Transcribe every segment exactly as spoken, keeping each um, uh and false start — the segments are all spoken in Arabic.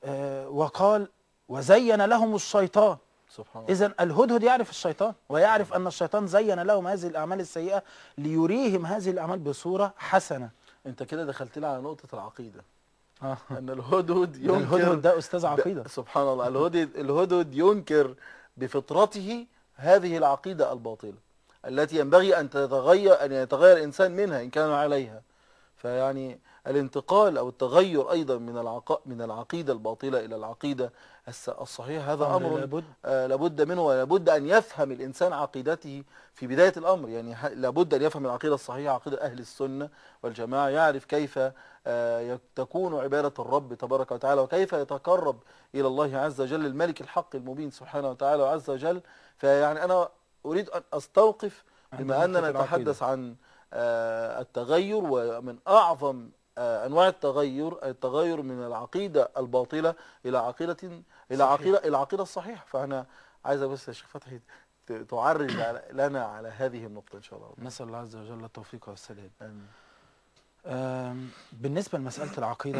آه وقال وزين لهم الشيطان. سبحان الله. إذن الهدهد يعرف الشيطان ويعرف أن الشيطان زين لهم هذه الأعمال السيئة ليريهم هذه الأعمال بصورة حسنة. انت كده دخلت لي على نقطة العقيدة. آه. ان الهدهد ينكر، الهدهد ده أستاذ عقيدة. سبحان الله. الهدهد الهدهد ينكر بفطرته هذه العقيدة الباطلة التي ينبغي أن تتغير، أن يتغير الإنسان منها إن كان عليها. فيعني الانتقال أو التغير أيضا من العق... من العقيدة الباطلة إلى العقيدة الصحيحة هذا أمر لابد. آه لابد منه، ولابد أن يفهم الإنسان عقيدته في بداية الأمر. يعني لابد أن يفهم العقيدة الصحيحة، عقيدة أهل السنة والجماعة، يعرف كيف آه تكون عبادة الرب تبارك وتعالى، وكيف يتقرب إلى الله عز وجل الملك الحق المبين سبحانه وتعالى وعز وجل. فيعني أنا أريد أن أستوقف بما أننا نتحدث عن آه التغير، ومن أعظم آه أنواع التغير التغير من العقيدة الباطلة إلى عقيدة إلى عقيدة إلى عقيدة الصحيحة. فأنا عايزة بس يا شيخ فتحي تعرج لنا على هذه النقطة إن شاء الله. نسأل الله عز وجل التوفيق والسداد. آمين. بالنسبة لمسألة العقيدة،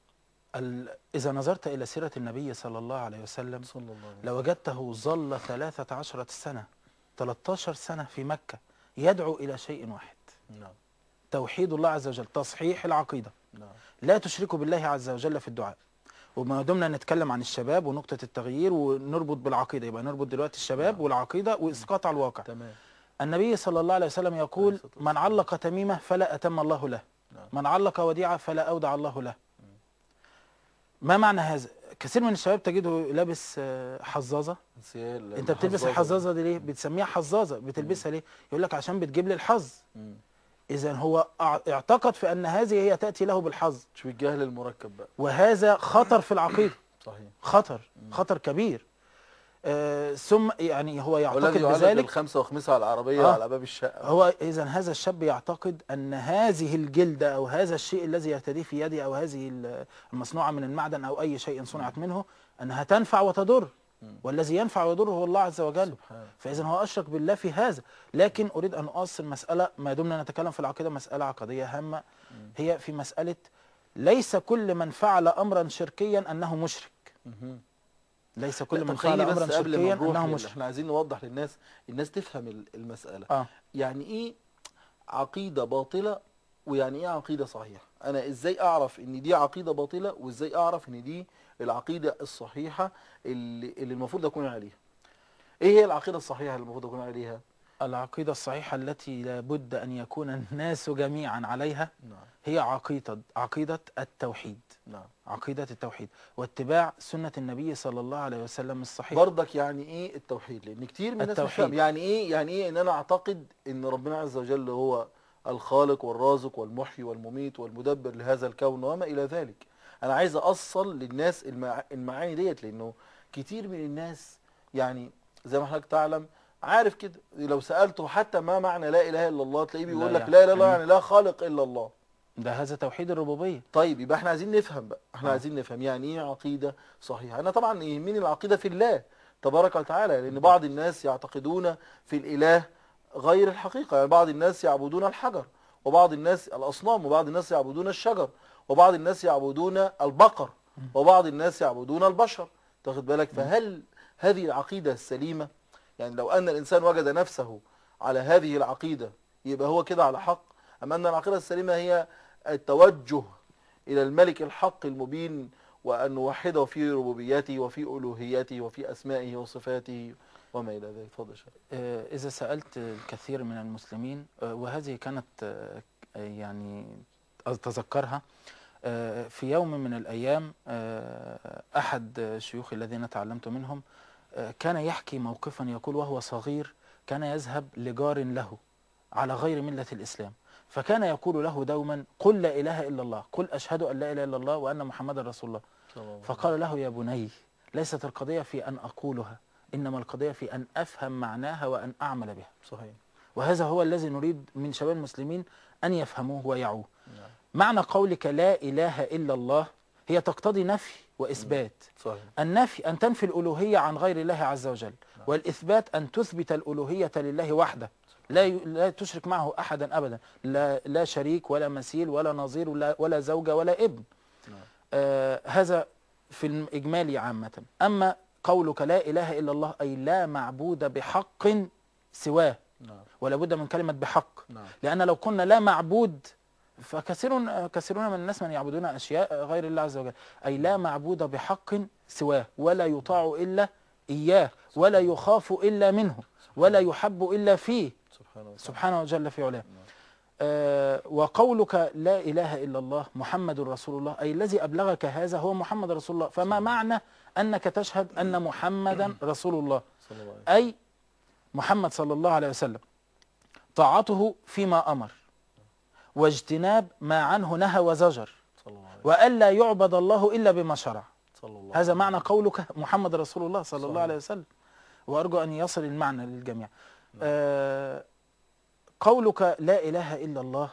إذا نظرت إلى سيرة النبي صلى الله عليه وسلم صلى الله عليه وسلم لوجدته ظل ثلاثة عشرة سنة ثلاثة عشر سنة في مكة يدعو إلى شيء واحد. نعم. توحيد الله عز وجل، تصحيح العقيدة. نعم. لا تشركوا بالله عز وجل في الدعاء. وما دمنا نتكلم عن الشباب ونقطة التغيير ونربط بالعقيدة، يبقى نربط دلوقتي الشباب نعم. والعقيدة وإسقاط على الواقع. تمام. النبي صلى الله عليه وسلم يقول من علق تميمة فلا أتم الله له. نعم. من علق وديعة فلا أودع الله له. ما معنى هذا؟ كثير من الشباب تجده لابس حظاظة. انت بتلبس الحظاظة دي ليه؟ بتسميها حظاظة، بتلبسها ليه؟ يقول لك عشان بتجيب لي الحظ. إذا هو اعتقد في أن هذه هي تأتي له بالحظ. شو الجهل المركب بقى. وهذا خطر في العقيدة. صحيح. خطر خطر كبير. آه ثم يعني هو يعتقد بذلك الخمسة وخمسة على العربية آه على باب الشقة. هو إذا هذا الشاب يعتقد أن هذه الجلدة أو هذا الشيء الذي يرتديه في يدي أو هذه المصنوعة من المعدن أو أي شيء صنعت منه أنها تنفع وتضر، والذي ينفع ويضر هو الله عز وجل. فإذا هو أشرك بالله في هذا. لكن أريد أن أؤصل مسألة، ما دمنا نتكلم في العقيدة، مسألة عقدية هامة، هي في مسألة ليس كل من فعل أمرا شركيا أنه مشرك. ليس كل من فعل أمرا شركيا أنه مشرك. احنا عايزين نوضح للناس، الناس تفهم المسألة. آه. يعني إيه عقيدة باطلة ويعني إيه عقيدة صحيحة؟ أنا إزاي أعرف إن دي عقيدة باطلة وإزاي أعرف إن دي العقيدة الصحيحة اللي, اللي المفروض أكون عليها؟ إيه هي العقيدة الصحيحة اللي المفروض أكون عليها؟ العقيدة الصحيحة التي لابد أن يكون الناس جميعا عليها. نعم. هي عقيدة عقيدة التوحيد. نعم. عقيدة التوحيد واتباع سنة النبي صلى الله عليه وسلم الصحيح. برضك يعني ايه التوحيد؟ لان كتير من الناس مش فاهم يعني ايه يعني ايه ان انا اعتقد ان ربنا عز وجل هو الخالق والرازق والمحيي والمميت والمدبر لهذا الكون وما الى ذلك. انا عايز اوصل للناس المع... المعاني ديت، لانه كتير من الناس يعني زي ما حضرتك تعلم عارف كده، لو سألته حتى ما معنى لا اله الا الله تلاقيه بيقول لك لا اله الا الله يعني لا خالق الا الله. ده هذا توحيد الربوبية. طيب يبقى احنا عايزين نفهم بقى، احنا آه. عايزين نفهم يعني ايه عقيدة صحيحة. انا طبعا يهمني العقيدة في الله تبارك وتعالى، لان بعض الناس يعتقدون في الاله غير الحقيقة. يعني بعض الناس يعبدون الحجر، وبعض الناس الاصنام، وبعض الناس يعبدون الشجر، وبعض الناس يعبدون البقر، وبعض الناس يعبدون البشر. تاخد بالك؟ فهل هذه العقيدة السليمة؟ يعني لو ان الانسان وجد نفسه على هذه العقيدة يبقى هو كده على حق، أم أن العقيدة السليمة هي التوجه إلى الملك الحق المبين، وأن نوحده في ربوبيته وفي ألوهيته وفي أسمائه وصفاته وما إلى ذلك. اتفضل يا شيخ. إذا سألت الكثير من المسلمين، وهذه كانت يعني أتذكرها في يوم من الأيام، أحد شيوخ الذين تعلمت منهم كان يحكي موقفا، يقول وهو صغير كان يذهب لجار له على غير ملة الإسلام، فكان يقول له دوما قل لا إله إلا الله، قل أشهد أن لا إله إلا الله وأن محمد رسول الله. فقال له يا بني ليست القضية في أن أقولها، إنما القضية في أن أفهم معناها وأن أعمل بها. صحيح. وهذا هو الذي نريد من شباب المسلمين أن يفهموه ويعوه. نعم. معنى قولك لا إله إلا الله هي تقتضي نفي وإثبات. صحيح. النفي أن تنفي الألوهية عن غير الله عز وجل. نعم. والإثبات أن تثبت الألوهية لله وحده، لا لا تشرك معه أحدا أبدا، لا لا شريك ولا مثيل ولا نظير ولا, ولا زوجة ولا ابن. نعم. آه هذا في الإجمالي عامة. أما قولك لا إله إلا الله أي لا معبود بحق سواه، نعم ولا بد من كلمة بحق، نعم لأن لو قلنا لا معبود فكثير كثيرون من الناس من يعبدون أشياء غير الله عز وجل، أي لا معبود بحق سواه، ولا يطاع إلا إياه، ولا يخاف إلا منه، ولا يحب إلا فيه سبحانه وتعالى. سبحانه وجل في علاه. نعم. آه وقولك لا إله إلا الله محمد رسول الله أي الذي أبلغك هذا هو محمد رسول الله. فما معنى أنك تشهد أن محمدا رسول الله؟ صلى الله عليه وسلم. أي محمد صلى الله عليه وسلم طاعته فيما أمر، واجتناب ما عنه نهى وزجر، صلى الله عليه وسلم. وألا يعبد الله إلا بما شرع. صلى الله هذا عليه معنى قولك محمد رسول الله صلى الله صحيح. عليه وسلم، وأرجو أن يصل المعنى للجميع. آه قولك لا إله إلا الله،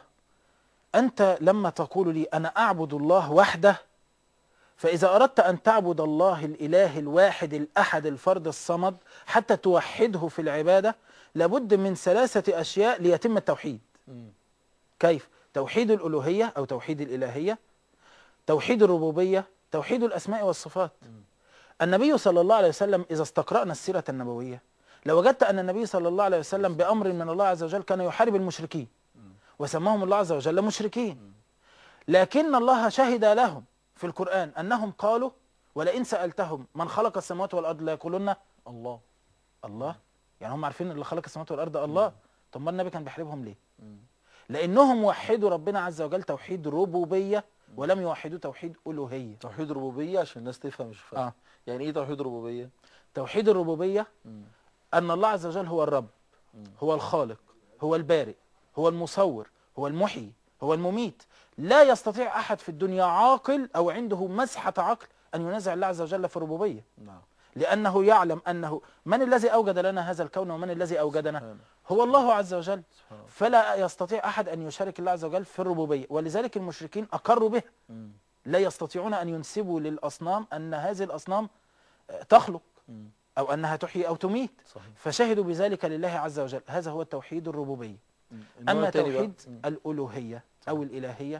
أنت لما تقول لي أنا أعبد الله وحده، فإذا أردت أن تعبد الله الإله الواحد الأحد الفرد الصمد حتى توحده في العبادة، لابد من ثلاثة أشياء ليتم التوحيد. مم. كيف؟ توحيد الألوهية أو توحيد الإلهية، توحيد الربوبية، توحيد الأسماء والصفات. مم. النبي صلى الله عليه وسلم إذا استقرأنا السيرة النبوية لوجدت أن النبي صلى الله عليه وسلم بأمر من الله عز وجل كان يحارب المشركين، وسماهم الله عز وجل مشركين، لكن الله شهد لهم في القرآن أنهم قالوا ولئن سألتهم من خلق السماوات والأرض لا يقولون الله. الله. يعني هم عارفين اللي خلق السماوات والأرض الله. طب ما النبي كان بيحاربهم ليه؟ مم. لأنهم وحدوا ربنا عز وجل توحيد ربوبية ولم يوحدوا توحيد ألوهية. توحيد ربوبية عشان الناس تفهم مش فاهم. آه. يعني ايه توحيد ربوبية؟ توحيد الربوبية مم. أن الله عز وجل هو الرب، مم. هو الخالق، هو البارئ، هو المصور، هو المحيي، هو المميت. لا يستطيع أحد في الدنيا عاقل أو عنده مسحة عقل أن ينازع الله عز وجل في الربوبية، نعم. لأنه يعلم أنه من الذي أوجد لنا هذا الكون ومن الذي أوجدنا؟ سبحانه. هو الله عز وجل. سبحانه. فلا يستطيع أحد أن يشارك الله عز وجل في الربوبية، ولذلك المشركين أقروا به. مم. لا يستطيعون أن ينسبوا للأصنام أن هذه الأصنام تخلق مم. أو أنها تحيي أو تميت، صحيح. فشهدوا بذلك لله عز وجل. هذا هو التوحيد الربوبية. مم. النوع أما التاني بقى؟ توحيد مم. الألوهية أو الإلهية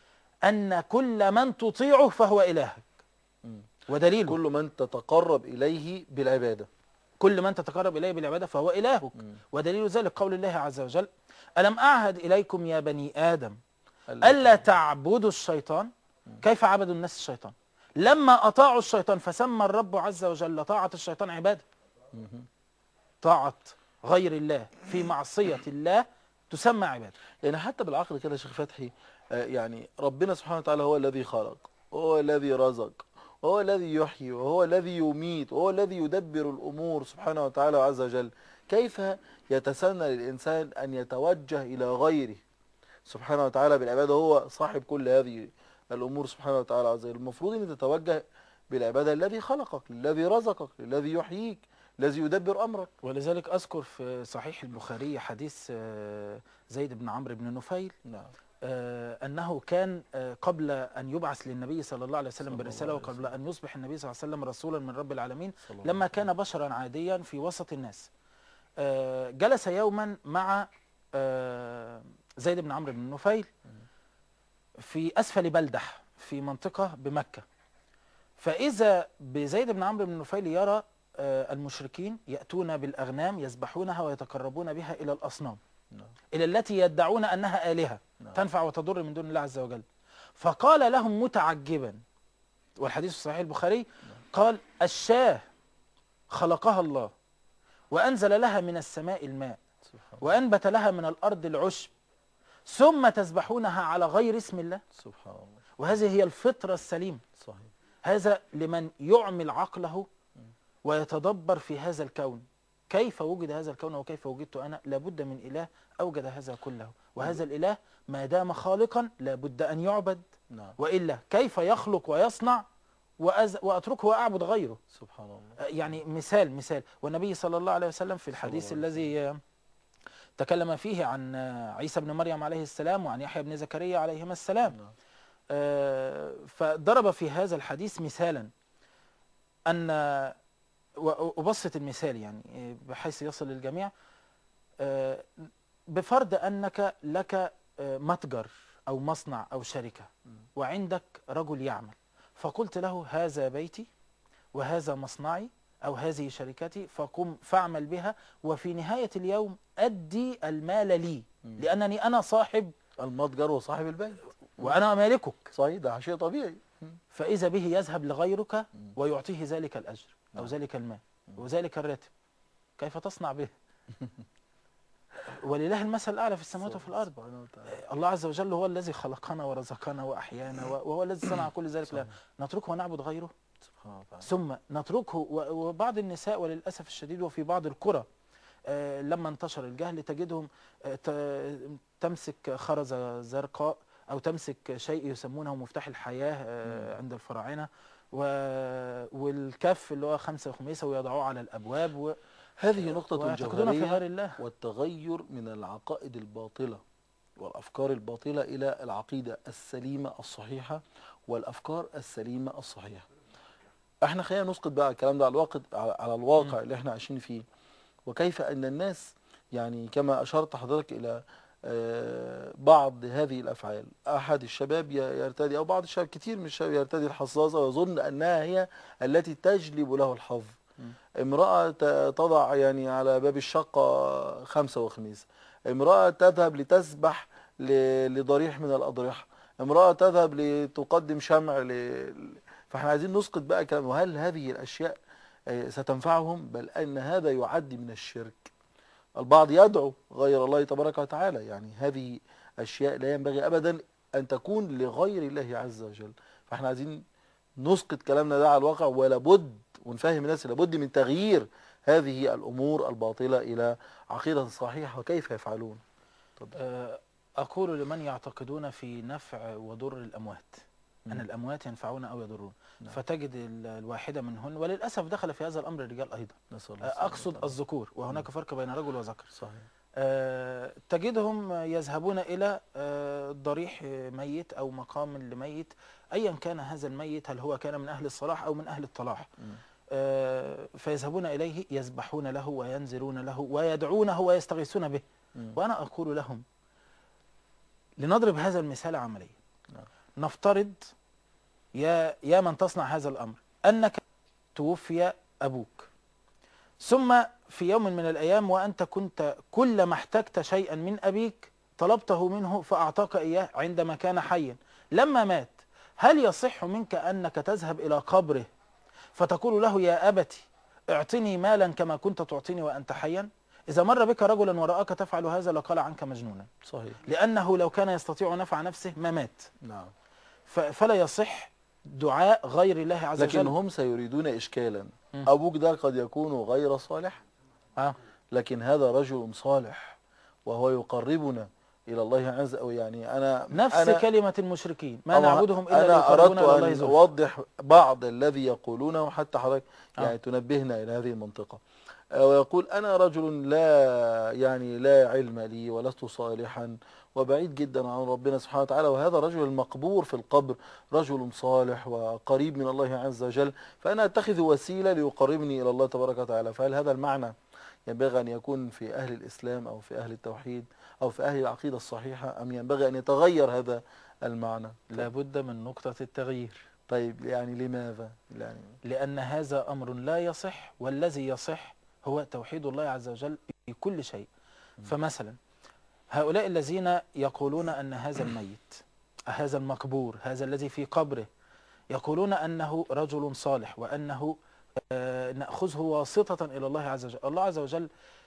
أن كل من تطيعه فهو إلهك. مم. ودليله كل من تتقرب إليه بالعبادة. كل من تتقرب إليه بالعبادة فهو إلهك. مم. ودليل ذلك قول الله عز وجل ألم أعهد إليكم يا بني آدم ألا ألا تعبدوا الشيطان. كيف عبدوا الناس الشيطان؟ لما أطاعوا الشيطان فسمى الرب عز وجل طاعة الشيطان عبادة. مم. طاعة غير الله في معصية الله تسمى عبادة. يعني حتى بالعقل كده يا شيخ فتحي، آه، يعني ربنا سبحانه وتعالى هو الذي خلق، وهو الذي رزق، وهو الذي يحيي، وهو الذي يميت، وهو الذي يدبر الأمور سبحانه وتعالى عز وجل. كيف يتسنى للإنسان أن يتوجه إلى غيره سبحانه وتعالى بالعبادة؟ هو صاحب كل هذه الأمور سبحانه وتعالى عز وجل. المفروض أن تتوجه بالعبادة الذي خلقك، الذي رزقك، الذي يحييك، الذي يدبر أمرك. ولذلك أذكر في صحيح البخاري حديث آه، زيد بن عمرو بن نفيل نعم. آه، أنه كان آه، قبل أن يبعث للنبي صلى الله عليه وسلم صلى برسالة، الله عليه وقبل وسلم. أن يصبح النبي صلى الله عليه وسلم رسولا من رب العالمين، صلى الله لما عليه كان بشرا عاديا في وسط الناس، آه، جلس يوما مع آه، زيد بن عمرو بن نفيل في أسفل بلدح في منطقة بمكة. فإذا بزيد بن عمرو بن نفيل يرى آه، المشركين يأتون بالأغنام يذبحونها ويتقربون بها إلى الأصنام، نعم. إلى التي يدعون أنها آلهة نعم. تنفع وتضر من دون الله عز وجل. فقال لهم متعجبا، والحديث في صحيح البخاري، قال الشاه خلقها الله وأنزل لها من السماء الماء سبحان الله. وأنبت لها من الأرض العشب، ثم تذبحونها على غير اسم الله. سبحان الله. وهذه هي الفطرة السليمة. صحيح. هذا لمن يعمل عقله ويتدبر في هذا الكون، كيف وجد هذا الكون وكيف وجدت أنا. لابد من إله أوجد هذا كله، وهذا الإله ما دام خالقا لابد أن يعبد. نعم. وإلا كيف يخلق ويصنع وأز... وأتركه وأعبد غيره؟ سبحان الله. يعني مثال مثال والنبي صلى الله عليه وسلم في الحديث الذي تكلم فيه عن عيسى بن مريم عليه السلام وعن يحيى بن زكريا عليهما السلام، نعم. آه، فضرب في هذا الحديث مثالا، أن وأبسط المثال يعني بحيث يصل للجميع، آه، بفرض أنك لك آه، متجر أو مصنع أو شركة، وعندك رجل يعمل، فقلت له هذا بيتي وهذا مصنعي أو هذه شركتي، فقم فاعمل بها، وفي نهاية اليوم أدي المال لي، لأنني أنا صاحب المتجر وصاحب البيت وأنا مالكك. صحيح، ده شيء طبيعي. فإذا به يذهب لغيرك ويعطيه ذلك الأجر أو ذلك المال وذلك الراتب، كيف تصنع به؟ ولله المثل الأعلى في السماوات وفي الأرض. الله عز وجل هو الذي خلقنا ورزقنا وأحيانا، وهو الذي صنع كل ذلك. لا نتركه ونعبد غيره؟ ثم نتركه. وبعض النساء وللأسف الشديد وفي بعض القرى لما انتشر الجهل تجدهم تمسك خرزة زرقاء أو تمسك شيء يسمونه مفتاح الحياة عند الفراعنة، والكف اللي هو خمسة وخميسة ويضعوه على الأبواب و... هذه نقطة جوهرية، والتغير من العقائد الباطلة والأفكار الباطلة إلى العقيدة السليمة الصحيحة والأفكار السليمة الصحيحة. احنا خلينا نسقط بقى الكلام ده على الواقع، على الواقع اللي احنا عايشين فيه، وكيف أن الناس يعني كما أشرت حضرتك إلى بعض هذه الأفعال. أحد الشباب يرتدي، أو بعض الشباب كتير من الشباب يرتدي الحظاظة ويظن أنها هي التي تجلب له الحظ. امرأة تضع يعني على باب الشقة خمسة وخميسة، امرأة تذهب لتسبح لضريح من الأضرحة، امرأة تذهب لتقدم شمع ل... فاحنا عايزين نسقط بقى كلام، وهل هذه الأشياء ستنفعهم؟ بل أن هذا يعد من الشرك. البعض يدعو غير الله تبارك وتعالى، يعني هذه أشياء لا ينبغي أبدا أن تكون لغير الله عز وجل. فاحنا عايزين نسقط كلامنا ده على الواقع، ولا بد ونفهم الناس لابد من تغيير هذه الأمور الباطلة إلى عقيدة صحيحة، وكيف يفعلون؟ أقول لمن يعتقدون في نفع وضر الأموات أن الأموات ينفعون أو يضرون، نعم. فتجد الواحدة منهن، وللأسف دخل في هذا الأمر الرجال أيضا، أقصد الذكور، وهناك مم. فرق بين رجل وذكر. صحيح. أه تجدهم يذهبون إلى أه ضريح ميت أو مقام لميت، أيا كان هذا الميت، هل هو كان من أهل الصلاح أو من أهل الطلاح، أه فيذهبون إليه يسبحون له وينزلون له ويدعونه ويستغيثون به. مم. وأنا أقول لهم لنضرب هذا المثال عمليا. نعم. نفترض يا يا من تصنع هذا الأمر أنك توفي أبوك، ثم في يوم من الأيام وأنت كنت كلما احتجت شيئا من أبيك طلبته منه فأعطاك إياه عندما كان حيا، لما مات هل يصح منك أنك تذهب إلى قبره فتقول له يا أبتي اعطني مالا كما كنت تعطيني وأنت حيا؟ إذا مر بك رجلا ورآك تفعل هذا لقال عنك مجنونا. صحيح. لأنه لو كان يستطيع نفع نفسه ما مات. نعم. فلا يصح دعاء غير الله عز وجل. لكن هم سيريدون إشكالا. م. أبوك ده قد يكون غير صالح، آه. لكن هذا رجل صالح وهو يقربنا إلى الله عز وجل. يعني أنا نفس أنا كلمة المشركين ما نعبدهم إلا أنا أردت أن زلفى. أوضح بعض الذي يقولونه حتى حضرتك يعني آه. تنبهنا إلى هذه المنطقة. ويقول أنا رجل لا يعني لا علم لي ولست صالحا وبعيد جدا عن ربنا سبحانه وتعالى، وهذا الرجل المقبور في القبر رجل صالح وقريب من الله عز وجل، فأنا أتخذ وسيلة ليقربني إلى الله تبارك وتعالى. فهل هذا المعنى ينبغي أن يكون في أهل الإسلام أو في أهل التوحيد أو في أهل العقيدة الصحيحة، أم ينبغي أن يتغير هذا المعنى؟ لابد من نقطة التغيير. طيب يعني لماذا؟ يعني لأن هذا أمر لا يصح، والذي يصح هو توحيد الله عز وجل في كل شيء. فمثلا هؤلاء الذين يقولون أن هذا الميت، هذا المقبور، هذا الذي في قبره، يقولون أنه رجل صالح وأنه آه نأخذه واسطة إلى الله عز وجل. الله عز وجل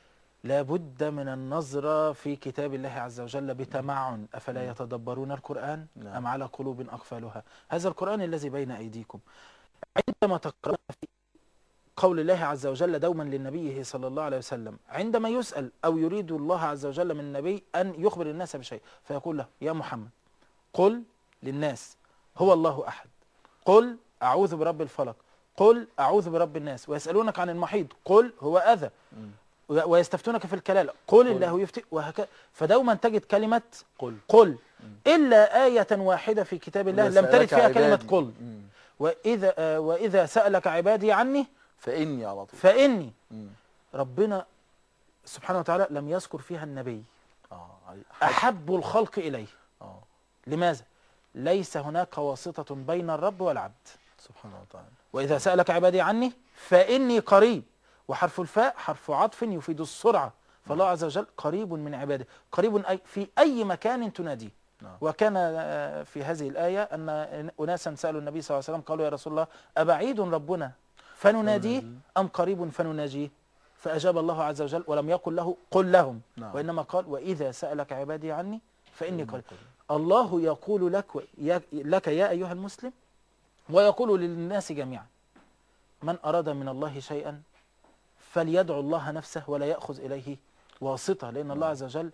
لابد من النظرة في كتاب الله عز وجل بتمعن. أفلا يتدبرون القرآن أم على قلوب أقفالها؟ هذا القرآن الذي بين أيديكم عندما تقرأ في قول الله عز وجل دوما للنبي صلى الله عليه وسلم عندما يسأل أو يريد الله عز وجل من النبي أن يخبر الناس بشيء فيقول له يا محمد قل للناس هو الله أحد، قل أعوذ برب الفلق، قل أعوذ برب الناس، ويسألونك عن المحيط قل هو أذى، ويستفتونك في الكلالة قل الله يفتي، وهكذا. فدوما تجد كلمة قل قل إلا آية واحدة في كتاب الله لم ترد فيها كلمة قل. وإذا, آه وإذا سألك عبادي عني فإني على طول فإني مم. ربنا سبحانه وتعالى لم يذكر فيها النبي. آه. أحب الخلق إليه. آه. لماذا؟ ليس هناك واسطة بين الرب والعبد. سبحانه وتعالى. وإذا سألك عبادي عني فإني قريب، وحرف الفاء حرف عطف يفيد السرعة، فالله عز وجل قريب من عباده، قريب أي في أي مكان تناديه. نعم. وكان في هذه الآية أن أناسا سألوا النبي صلى الله عليه وسلم قالوا يا رسول الله أبعيد ربنا فنناديه أم قريب فنناجيه؟ فأجاب الله عز وجل ولم يقل له قل لهم، نعم. وإنما قال وإذا سألك عبادي عني فإني قريب. الله يقول لك لك يا أيها المسلم، ويقول للناس جميعا من أراد من الله شيئا فليدعو الله نفسه ولا يأخذ إليه واسطة، لأن الله عز وجل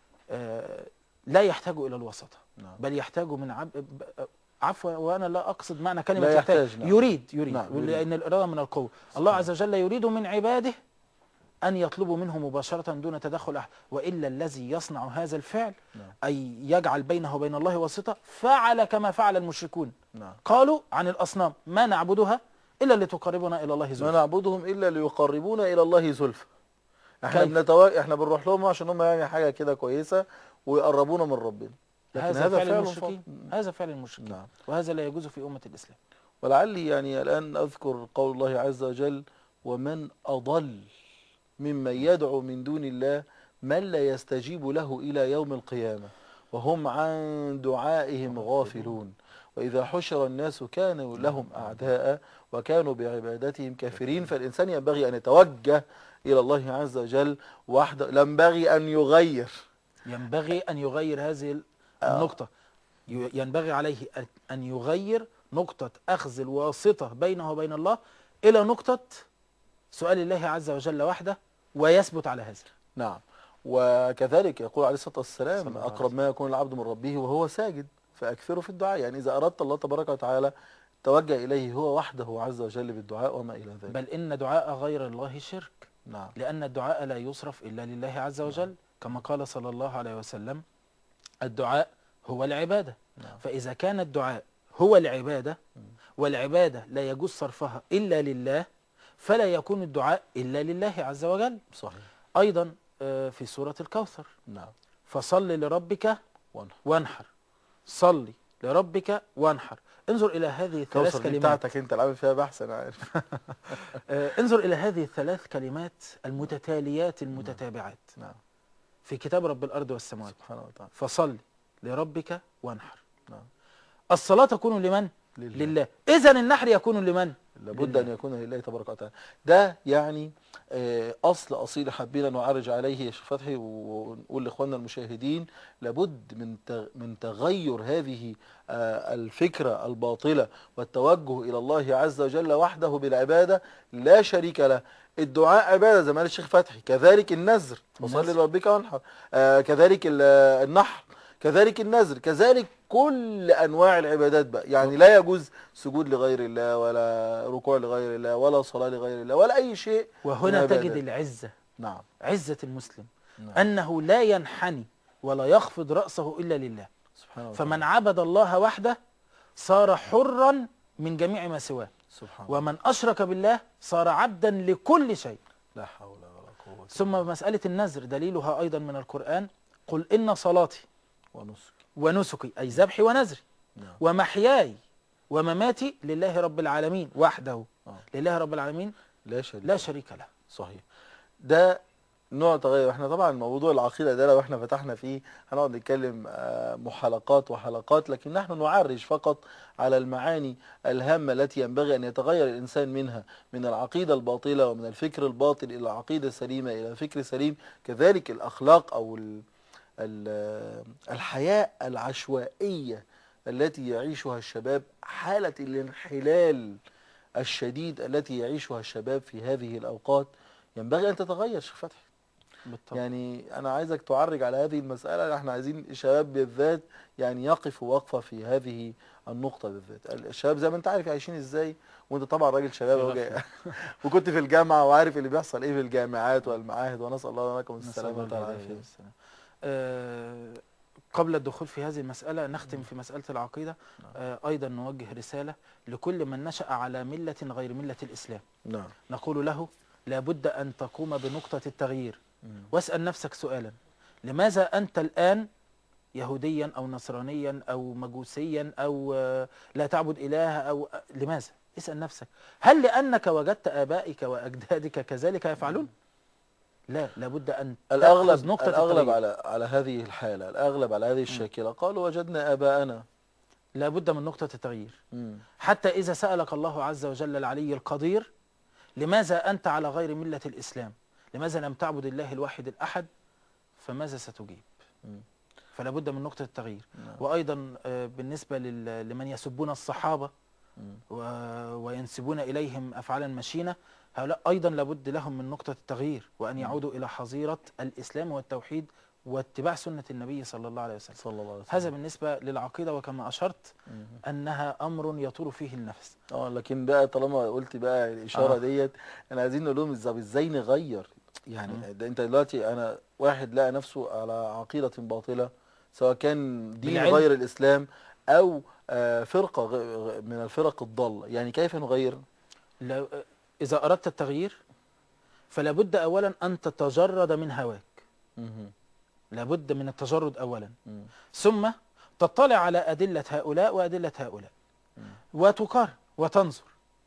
لا يحتاج إلى الوسطة، بل يحتاج من عب... عفوا وأنا لا أقصد معنى كلمة لا يحتاج, يحتاج. نعم. يريد يريد نعم. لأن الإرادة من القوة. الله عز وجل يريد من عباده أن يطلبوا منه مباشرة دون تدخل أحد، وإلا الذي يصنع هذا الفعل نعم. أي يجعل بينه وبين الله واسطة فعل كما فعل المشركون. نعم. قالوا عن الأصنام ما نعبدها إلا لتقربنا إلى الله ما زلفى. نعبدهم إلا ليقربونا إلى الله زلفى. احنا كيف؟ بنتو... احنا بنروح لهم عشان هم يعني حاجة كده كويسة ويقربونا من ربنا، لكن هذا, هذا فعل فعل المشركين، فضل. هذا فعل المشركين. نعم. وهذا لا يجوز في أمة الإسلام. ولعلي يعني الآن أذكر قول الله عز وجل ومن أضل ممن يدعو من دون الله من لا يستجيب له إلى يوم القيامة وهم عن دعائهم غافلون وإذا حشر الناس كانوا لهم أعداء وكانوا بعبادتهم كافرين. فالإنسان ينبغي أن يتوجه إلى الله عز وجل وحده، ينبغي أن يغير ينبغي أن يغير هذه النقطة. ينبغي عليه أن يغير نقطة أخذ الواسطة بينه وبين الله إلى نقطة سؤال الله عز وجل وحده ويثبت على هذا. نعم. وكذلك يقول عليه الصلاة والسلام أقرب ما يكون العبد من ربه وهو ساجد فأكثره في الدعاء. يعني إذا أردت الله تبارك وتعالى توجه إليه هو وحده عز وجل بالدعاء وما إلى ذلك. بل إن دعاء غير الله شرك. نعم. لأن الدعاء لا يصرف إلا لله عز وجل. نعم. كما قال صلى الله عليه وسلم الدعاء هو العبادة. نعم. فإذا كان الدعاء هو العبادة والعبادة لا يجوز صرفها إلا لله فلا يكون الدعاء إلا لله عز وجل. صحيح. أيضا في سورة الكوثر نعم. فصل لربك وانحر, وانحر. صلي لربك وانحر. انظر إلى هذه الثلاث كلمات بتاعتك أنت العامل فيها بحث أنا عارف. انظر إلى هذه الثلاث كلمات المتتاليات المتتابعات. نعم. في كتاب رب الأرض والسماوات. سبحانه وتعالى. فصل لربك وانحر. نعم. الصلاة تكون لمن؟ لله, لله. إذن النحر يكون لمن؟ لابد أن يكون لله تبارك وتعالى. ده يعني أصل أصيل حبينا نعرج عليه يا شيخ فتحي ونقول لإخواننا المشاهدين لابد من من تغير هذه الفكرة الباطلة والتوجه إلى الله عز وجل وحده بالعبادة لا شريك له. الدعاء عبادة زي ما قال الشيخ فتحي، كذلك النذر وصلي لربك وانحر، كذلك النحر، كذلك النذر، كذلك كل أنواع العبادات بقى. يعني لا يجوز سجود لغير الله ولا ركوع لغير الله ولا صلاة لغير الله ولا أي شيء. وهنا تجد العزة. نعم. عزة المسلم. نعم. أنه لا ينحني ولا يخفض رأسه إلا لله. سبحانه فمن وتعالى. عبد الله وحده صار حرا من جميع ما سواه. سبحان ومن أشرك بالله صار عبدا لكل شيء. لا حول ولا قوة. ثم مسألة النذر دليلها أيضا من القرآن قل إن صلاتي ونسكي ونسكي أي ذبحي ونذري. نعم. ومحياي ومماتي لله رب العالمين وحده. آه. لله رب العالمين لا شريك, لا شريك له. صحيح. ده نوع تغير. احنا طبعا موضوع العقيدة ده لو احنا فتحنا فيه هنقعد نتكلم محلقات وحلقات، لكن نحن نعرج فقط على المعاني الهامة التي ينبغي أن يتغير الإنسان منها، من العقيدة الباطلة ومن الفكر الباطل إلى العقيدة السليمة إلى فكر سليم. كذلك الأخلاق أو الحياة العشوائية التي يعيشها الشباب، حالة الانحلال الشديد التي يعيشها الشباب في هذه الأوقات ينبغي أن تتغير شيخ فتحي. بالطبع. يعني أنا عايزك تعرج على هذه المسألة. احنا عايزين الشباب بالذات يعني يقفوا وقفة في هذه النقطة بالذات. الشباب زي ما انت عارف عايشين ازاي، وانت طبعا راجل شباب وكنت في الجامعة وعارف اللي بيحصل ايه في الجامعات والمعاهد، ونسأل الله لكم السلامة والعافية. أه قبل الدخول في هذه المسألة نختم في مسألة العقيدة. أه أيضا نوجه رسالة لكل من نشأ على ملة غير ملة الإسلام. نعم. نقول له لابد أن تقوم بنقطة التغيير. مم. واسأل نفسك سؤالا: لماذا أنت الآن يهوديا أو نصرانيا أو مجوسيا أو لا تعبد إله أو لماذا؟ اسأل نفسك، هل لأنك وجدت آبائك وأجدادك كذلك يفعلون؟ لا، لابد أن تأخذ الأغلب نقطة الأغلب التغيير. على على هذه الحالة، الأغلب على هذه الشاكلة قالوا وجدنا آباءنا. لابد من نقطة التغيير. مم. حتى إذا سألك الله عز وجل العلي القدير لماذا أنت على غير ملة الإسلام، لماذا لم تعبد الله الواحد الأحد، فماذا ستجيب؟ مم. فلا بد من نقطة التغيير. نعم. وأيضا آه، بالنسبة لل- لمن يسبون الصحابة مم. و- وينسبون إليهم أفعالا مشينة، هؤلاء أيضا لابد لهم من نقطة التغيير، وأن يعودوا إلى حظيرة الإسلام والتوحيد واتباع سنة النبي صلى الله عليه وسلم. صلى الله عليه وسلم. هذا بالنسبة للعقيدة، وكما أشرت مم. أنها أمر يطول فيه النفس. اه لكن بقى طالما قلت بقى الاشاره آه. ديت، انا عايزين نقول لهم ازاي ازاي نغير. يعني مم. ده انت دلوقتي انا واحد لقى نفسه على عقيده باطله، سواء كان دين بالعلم. غير الاسلام او آه، فرقه غ- غ- من الفرق الضاله، يعني كيف نغير؟ لو إذا أردت التغيير فلا بد أولا أن تتجرد من هواك، مهم. لابد من التجرد أولا، مم. ثم تطلع على أدلة هؤلاء وأدلة هؤلاء وتقارن وتنظر،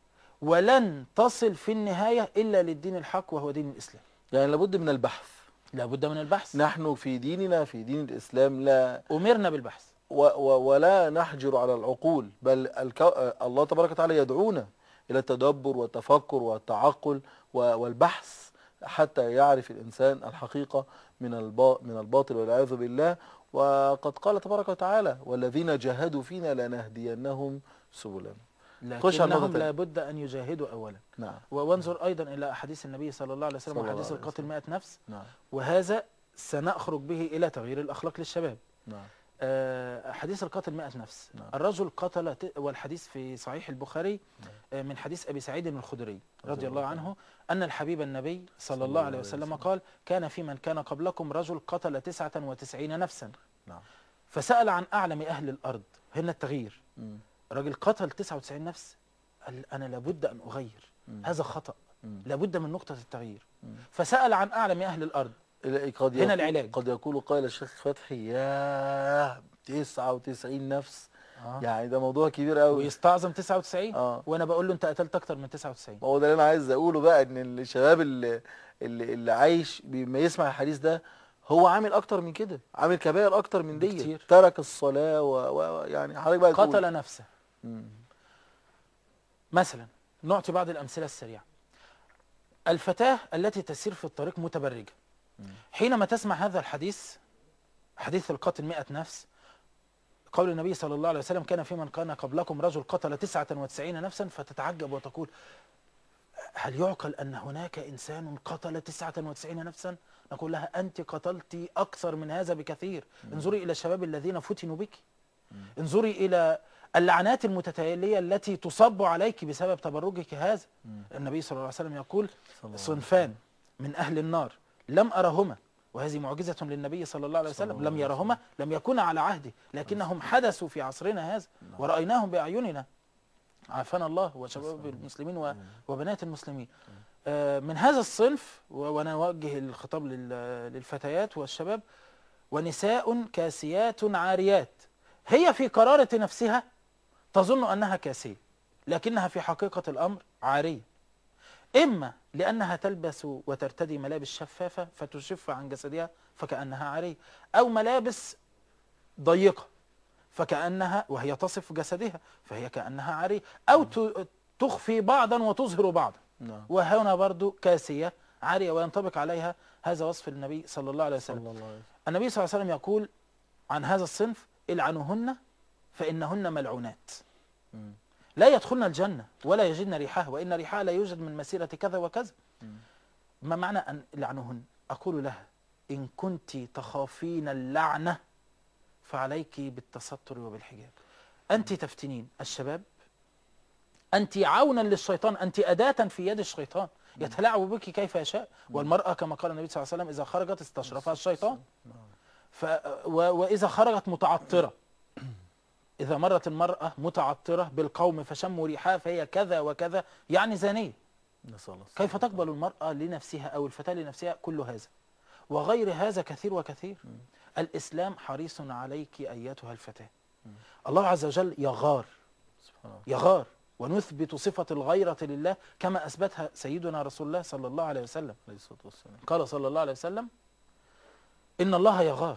ولن تصل في النهاية إلا للدين الحق وهو دين الإسلام. يعني لابد من البحث. لابد من البحث. نحن في ديننا في دين الاسلام لا أمرنا بالبحث. و و ولا نحجر على العقول، بل الكو... الله تبارك وتعالى يدعونا إلى التدبر والتفكر والتعقل و... والبحث، حتى يعرف الإنسان الحقيقة من البا... من الباطل والعياذ بالله. وقد قال تبارك وتعالى والذين جاهدوا فينا لنهدينهم سبلنا. خش على النقطة لكنهم التانية. لابد أن يجاهدوا أولا. نعم و- وانظر أيضا إلى أحاديث النبي صلى الله عليه وسلم صلى الله وحديث عليه القاتل وسلم. مئة نفس، نعم وهذا سنخرج به إلى تغيير الأخلاق للشباب. نعم آه، حديث القاتل مئة نفس، نعم. الرجل قتل ت- والحديث في صحيح البخاري آه، من حديث أبي سعيد الخدري رضي الله عنه أن الحبيب النبي صلى الله عليه وسلم قال كان في من كان قبلكم رجل قتل تسعة وتسعين نفسا نعم. فسأل عن أعلم أهل الأرض. هنا التغيير، مم. راجل قتل تسعة وتسعين نفس، قال أنا لابد أن أغير، مم. هذا خطأ، مم. لابد من نقطة التغيير. مم. فسأل عن أعلم أهل الأرض. قد هنا يقول العلاج. قد يقول قائل الشيخ فتحي ياه تسعة وتسعين نفس، آه. يعني ده موضوع كبير قوي. ويستعظم تسعة وتسعين، اه وأنا بقول له أنت قتلت أكتر من تسعة وتسعين. ما هو ده اللي انا عايز اقوله بقى، ان الشباب اللي اللي, اللي عايش بما يسمع الحديث ده هو عامل اكتر من كده، عامل كبائر اكتر من دي، بكتير. ترك الصلاة و... و... يعني حضرتك بقى تقول. قتل نفسه. مم. مثلا نعطي بعض الأمثلة السريعة. الفتاة التي تسير في الطريق متبرجة، حينما تسمع هذا الحديث، حديث القاتل مئة نفس، قول النبي صلى الله عليه وسلم كان في من كان قبلكم رجل قتل تسعة وتسعين نفسا، فتتعجب وتقول هل يعقل أن هناك إنسان قتل تسعة وتسعين نفسا؟ نقول لها أنت قتلت أكثر من هذا بكثير. انظري إلى الشباب الذين فتنوا بك، انظري إلى اللعنات المتتالية التي تصب عليك بسبب تبرجك هذا. النبي صلى الله عليه وسلم يقول صنفان من أهل النار لم أرهما، وهذه معجزة للنبي صلى الله عليه وسلم، لم يرهما، لم يكون على عهده، لكنهم حدثوا في عصرنا هذا ورأيناهم بأعيننا، عافانا الله وشباب المسلمين و- وبنات المسلمين. آه، من هذا الصنف، و- وأنا أوجه الخطاب لل- للفتيات والشباب، ونساء كاسيات عاريات، هي في قرارة نفسها تظن أنها كاسية، لكنها في حقيقة الأمر عارية، إما لأنها تلبس وترتدي ملابس شفافة فتشف عن جسدها فكأنها عارية، أو ملابس ضيقة فكأنها وهي تصف جسدها فهي كأنها عارية، أو ت- تخفي بعضا وتظهر بعضا، نعم وهنا برضو كاسية عارية، وينطبق عليها هذا وصف النبي صلى الله عليه صلى وسلم. الله عليه وسلم. النبي صلى الله عليه وسلم يقول عن هذا الصنف العنوهن فإنهن ملعونات، مم. لا يدخلن الجنة ولا يجدن ريحها، وإن ريحها لا يوجد من مسيرة كذا وكذا. مم. ما معنى أن لعنهن؟ أقول لها إن كنت تخافين اللعنة فعليك بالتستر وبالحجاب. أنت تفتنين الشباب، أنت عونا للشيطان، أنت أداة في يد الشيطان يتلاعب بك كيف يشاء، والمرأة كما قال النبي صلى الله عليه وسلم إذا خرجت استشرفها الشيطان، ف و... وإذا خرجت متعطرة، إذا مرت المرأة متعطرة بالقوم فشموا ريحها فهي كذا وكذا، يعني زانية. نسأل الله كيف تقبل المرأة لنفسها أو الفتاة لنفسها كل هذا وغير هذا كثير وكثير. الإسلام حريص عليك أيتها الفتاة. الله عز وجل يغار سبحان الله. يغار ونثبت صفة الغيرة لله كما أثبتها سيدنا رسول الله صلى الله عليه وسلم. عليه الصلاة والسلام. قال صلى الله عليه وسلم: إن الله يغار.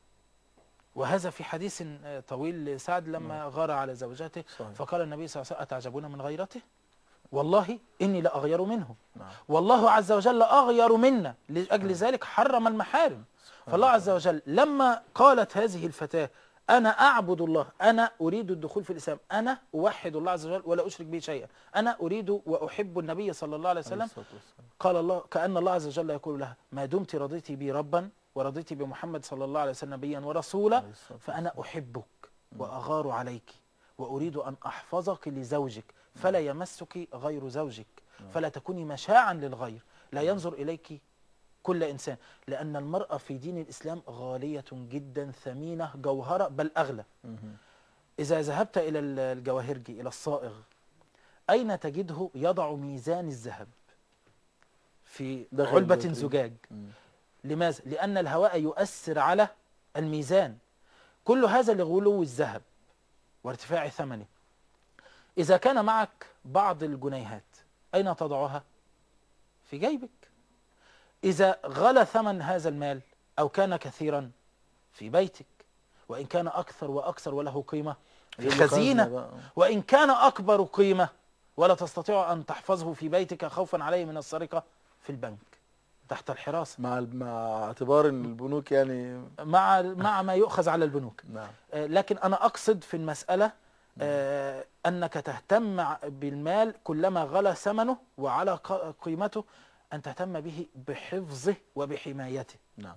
وهذا في حديث طويل لسعد لما غار على زوجته. صحيح. فقال النبي صلى الله عليه وسلم: أتعجبون من غيرته؟ والله إني لأغير منه. نعم. والله عز وجل أغير منا، لأجل ذلك حرم المحارم. فالله عز وجل لما قالت هذه الفتاة: أنا أعبد الله، أنا أريد الدخول في الإسلام، أنا أوحد الله عز وجل ولا أشرك به شيئا، أنا أريد وأحب النبي صلى الله عليه وسلم، قال الله كأن الله عز وجل يقول لها: ما دمت رضيتي بي ربا ورضيتي بمحمد صلى الله عليه وسلم نبيا ورسولا فأنا أحبك وأغار عليك وأريد أن أحفظك لزوجك فلا يمسك غير زوجك، فلا تكوني مشاعا للغير، لا ينظر إليك كل إنسان، لأن المرأة في دين الإسلام غالية جدا، ثمينة، جوهرة، بل أغلى. إذا ذهبت إلى الجواهرجي، إلى الصائغ، أين تجده يضع ميزان الذهب في علبة زجاج؟ لماذا؟ لأن الهواء يؤثر على الميزان. كل هذا لغلو الذهب وارتفاع ثمنه. إذا كان معك بعض الجنيهات أين تضعها؟ في جيبك. إذا غلى ثمن هذا المال أو كان كثيرا في بيتك، وإن كان أكثر وأكثر وله قيمة في خزينة، وإن كان أكبر قيمة ولا تستطيع أن تحفظه في بيتك خوفا عليه من السرقة، في البنك تحت الحراسة، مع مع اعتبار ان البنوك يعني مع مع ما يؤخذ على البنوك. نعم. آه لكن أنا أقصد في المسألة آه أنك تهتم بالمال كلما غلى ثمنه وعلى قيمته، أن تهتم به بحفظه وبحمايته. نعم.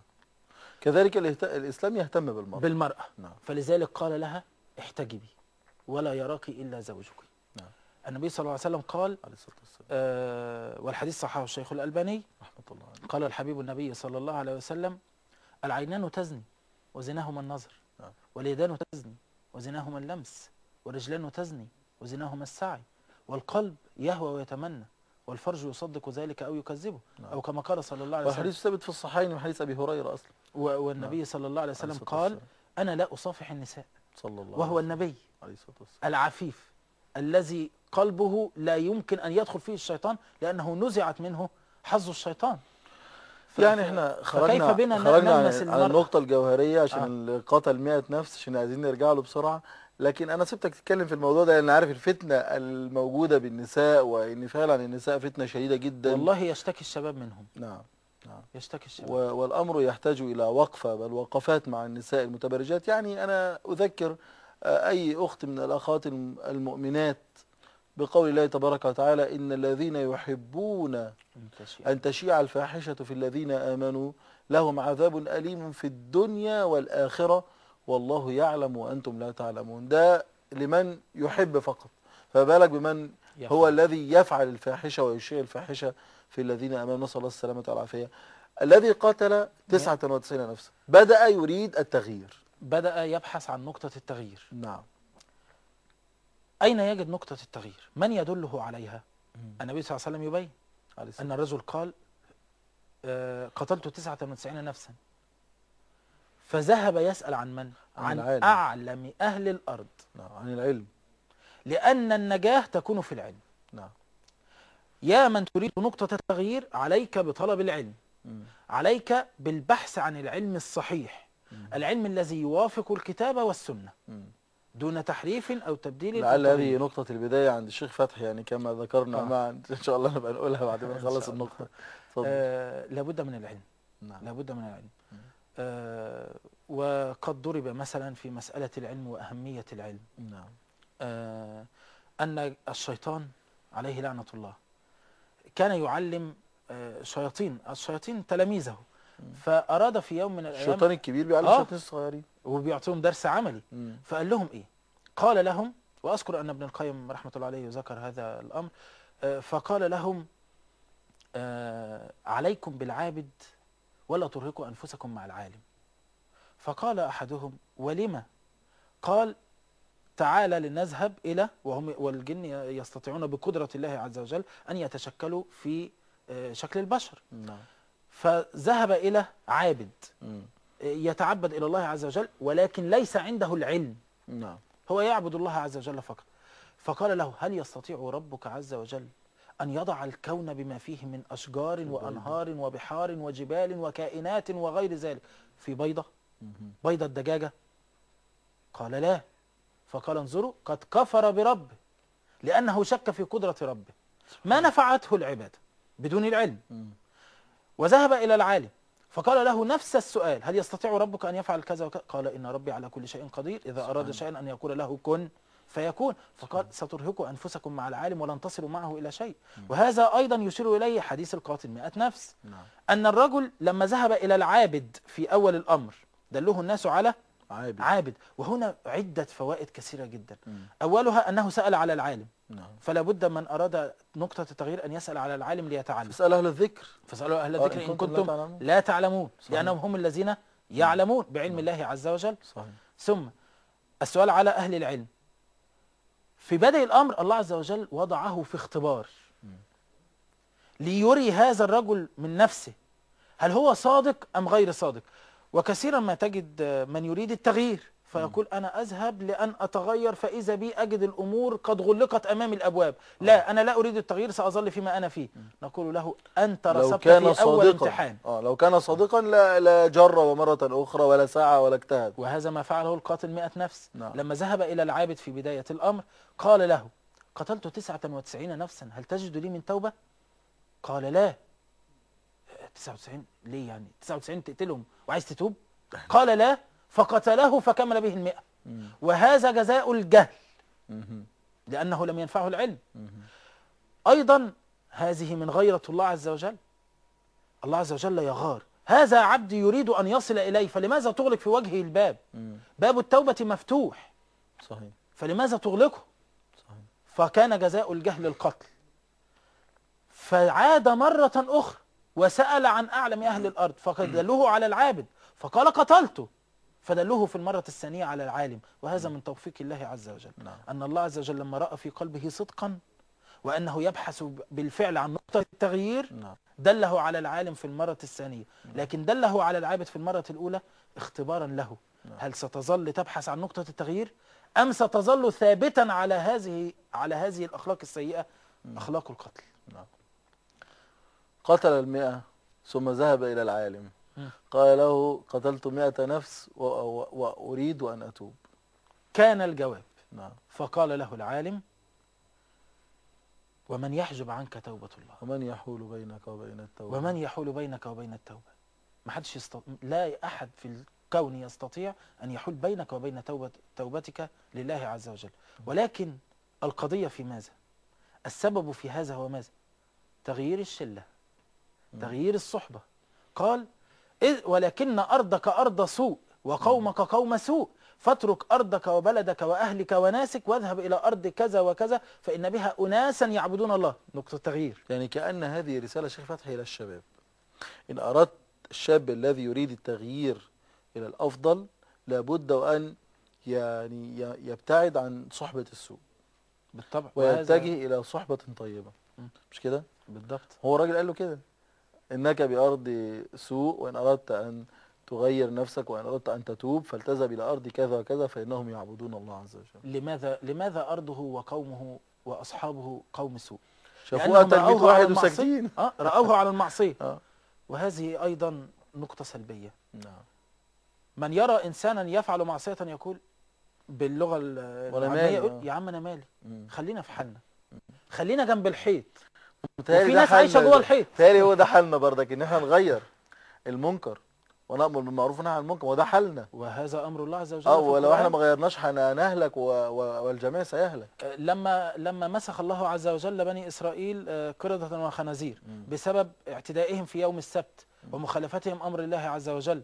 كذلك الإسلام يهتم بالمرأة. بالمرأة. نعم. فلذلك قال لها: احتجبي ولا يراك إلا زوجك. نعم. النبي صلى الله عليه وسلم قال عليه الصلاة والسلام، آه والحديث صححه الشيخ الألباني رحمة الله عليه، قال الحبيب النبي صلى الله عليه وسلم: العينان تزني وزناهما النظر، نعم. واليدان تزني وزناهما اللمس، والرجلان تزني وزناهما السعي، والقلب يهوى ويتمنى، والفرج يصدق ذلك أو يكذبه. نعم. أو كما قال صلى الله عليه وسلم. والحديث ثابت في الصحيحين من حديث أبي هريرة أصلا. والنبي نعم. صلى الله عليه وسلم قال: أنا لا أصافح النساء، صلى الله وهو النبي عليه الصلاة والسلام العفيف الذي قلبه لا يمكن أن يدخل فيه الشيطان، لأنه نزعت منه حظ الشيطان. يعني احنا خرجنا بنا خرجنا عن, عن النقطة الجوهرية عشان آه. قتل مئة نفس، عشان عايزين نرجع له بسرعة. لكن أنا سبتك تتكلم في الموضوع ده لأن عارف الفتنة الموجودة بالنساء، وإن فعلا النساء فتنة شديدة جدا. والله يشتكي الشباب منهم. نعم نعم يشتكي الشباب. والأمر يحتاج إلى وقفة، بل وقفات مع النساء المتبرجات. يعني أنا أذكر أي أخت من الأخوات المؤمنات بقول الله تبارك وتعالى: إن الذين يحبون أن تشيع الفاحشة في الذين آمنوا لهم عذاب أليم في الدنيا والآخرة والله يعلم وأنتم لا تعلمون. ده لمن يحب فقط، فبالك بمن يفعل. هو الذي يفعل الفاحشة ويشيع الفاحشة في الذين آمنوا، نسأل الله السلامة والعافية. الذي قتل تسعة وتسعين نفسا بدأ يريد التغيير، بدأ يبحث عن نقطة التغيير. نعم. أين يجد نقطة التغيير؟ من يدله عليها؟ مم. النبي صلى الله عليه وسلم يبين أن الرجل قال: آه قتلت تسعة وتسعين نفسا، فذهب يسأل عن من؟ عن, عن أعلم أهل الأرض. نعم. عن العلم، لأن النجاة تكون في العلم. نعم. يا من تريد نقطة التغيير، عليك بطلب العلم. مم. عليك بالبحث عن العلم الصحيح، مم. العلم الذي يوافق الكتاب والسنة، مم. دون تحريف أو تبديل. لعل هذه نقطة البداية عند الشيخ فتحي، يعني كما ذكرنا آه. معا، إن شاء الله نبقى نقولها بعد ما نخلص النقطة. آه لابد من العلم. نعم. لابد من العلم. آه وقد ضرب مثلا في مسألة العلم وأهمية العلم. نعم. آه أن الشيطان عليه لعنة الله كان يعلم آه شياطين الشياطين تلاميذه، فأراد في يوم من الأيام، الشيطان الكبير بيعلم آه الشياطين الصغيرين وبيعطيهم درس عملي. مم. فقال لهم إيه؟ قال لهم، وأذكر أن ابن القيم رحمة الله عليه ذكر هذا الأمر، آه فقال لهم: آه عليكم بالعابد ولا ترهقوا أنفسكم مع العالم. فقال أحدهم: ولما؟ قال: تعالى لنذهب إلى، وهم والجن يستطيعون بقدرة الله عز وجل أن يتشكلوا في شكل البشر. نعم. فذهب إلى عابد يتعبد إلى الله عز وجل، ولكن ليس عنده العلم. نعم. هو يعبد الله عز وجل فقط. فقال له: هل يستطيع ربك عز وجل أن يضع الكون بما فيه من أشجار وأنهار وبحار وجبال وكائنات وغير ذلك في بيضة بيضة الدجاجة؟ قال: لا. فقال: انظروا، قد كفر بربه لأنه شك في قدرة ربه، ما نفعته العبادة بدون العلم. وذهب إلى العالم فقال له نفس السؤال: هل يستطيع ربك أن يفعل كذا وكذا؟ قال: إن ربي على كل شيء قدير، إذا أراد شيئا أن يقول له كن فيكون. فقال: سترهقوا أنفسكم مع العالم ولن تصلوا معه إلى شيء. وهذا أيضا يشير إليه حديث القاتل مئة نفس، أن الرجل لما ذهب إلى العابد في أول الأمر دله الناس على عابد, عابد. وهنا عدة فوائد كثيرة جدا. أولها أنه سأل على العالم، فلا بد من أراد نقطة التغيير أن يسأل على العالم ليتعلم. فاسأل أهل الذكر فاسألوا أهل الذكر إن كنتم لا تعلمون, لا تعلمون. لأنهم هم الذين يعلمون بعلم الله عز وجل. صحيح. ثم السؤال على أهل العلم. في بدء الأمر الله عز وجل وضعه في اختبار ليري هذا الرجل من نفسه هل هو صادق أم غير صادق. وكثيرا ما تجد من يريد التغيير فيقول: أنا أذهب لأن أتغير، فإذا بي أجد الأمور قد غلقت أمامي الأبواب. لا، أنا لا أريد التغيير، سأظل فيما أنا فيه. نقول له: أنت رسبت في أول امتحان. آه لو كان صادقا لا, لا جرب مرة أخرى ولا سعى ولا اجتهد. وهذا ما فعله القاتل مئة نفس. نعم. لما ذهب إلى العابد في بداية الأمر قال له: قتلت تسعة وتسعين نفسا، هل تجد لي من توبة؟ قال: لا. تسعة وتسعين ليه يعني؟ تسعة وتسعين تقتلهم وعايز تتوب؟ قال: لا. فقتله فكمل به المئة. وهذا جزاء الجهل لأنه لم ينفعه العلم. أيضا هذه من غيرة الله عز وجل. الله عز وجل يغار، هذا عبد يريد أن يصل إليه، فلماذا تغلق في وجهه الباب؟ باب التوبة مفتوح. صحيح. فلماذا تغلقه؟ صحيح. فكان جزاء الجهل القتل. فعاد مرة أخرى وسأل عن أعلم أهل الأرض فدلوه على العابد فقال: قتلته. فدلوه في المرة الثانية على العالم. وهذا من توفيق الله عز وجل. نعم. أن الله عز وجل لما رأى في قلبه صدقا وأنه يبحث بالفعل عن نقطة التغيير نعم. دله على العالم في المرة الثانية. نعم. لكن دله على العابد في المرة الأولى اختبارا له. نعم. هل ستظل تبحث عن نقطة التغيير أم ستظل ثابتا على هذه على هذه الأخلاق السيئة؟ نعم. أخلاق القتل. نعم. قتل المئة ثم ذهب إلى العالم قال له: قتلت مئة نفس وأريد أن أتوب. كان الجواب. نعم. فقال له العالم: ومن يحجب عنك توبة الله؟ ومن يحول بينك وبين التوبة؟ ومن يحول بينك وبين التوبة؟ ما حدش يستطيع، لا أحد في الكون يستطيع أن يحول بينك وبين توبة توبتك لله عز وجل. ولكن القضية في ماذا؟ السبب في هذا هو ماذا؟ تغيير الشلة، تغيير الصحبة. قال: ولكن أرضك أرض سوء وقومك قوم سوء، فاترك أرضك وبلدك وأهلك وناسك واذهب إلى أرض كذا وكذا فإن بها أناسا يعبدون الله. نقطة تغيير. يعني كأن هذه رسالة شيخ فتحي إلى الشباب. إن أردت الشاب الذي يريد التغيير إلى الأفضل لابد أن يعني يبتعد عن صحبة السوء بالطبع، ويتجه إلى صحبة طيبة. مش كده؟ بالضبط. هو الراجل قال له كده: إنك بأرض سوء، وإن أردت أن تغير نفسك وإن أردت أن تتوب فالتذهب إلى أرض كذا وكذا فإنهم يعبدون الله عز وجل. لماذا لماذا أرضه وقومه وأصحابه قوم سوء؟ شافوها تلبيت واحد وساكتين. آه رأوه على المعصية. آه. وهذه أيضا نقطة سلبية. نعم. من يرى إنسانا يفعل معصية يقول باللغة العامية: يقول: يا عم أنا مالي، خلينا في حالنا، خلينا جنب الحيط. وفي ناس عايشة جوه الحيط. تالي هو ده حالنا برضك، إن احنا نغير المنكر ونأمر بالمعروف ونهي عن المنكر، وده حالنا. وهذا أمر الله عز وجل. اه ولو احنا ما غيرناش هنهلك والجميع سيهلك. لما لما مسخ الله عز وجل بني إسرائيل قردة وخنازير بسبب اعتدائهم في يوم السبت ومخالفتهم أمر الله عز وجل،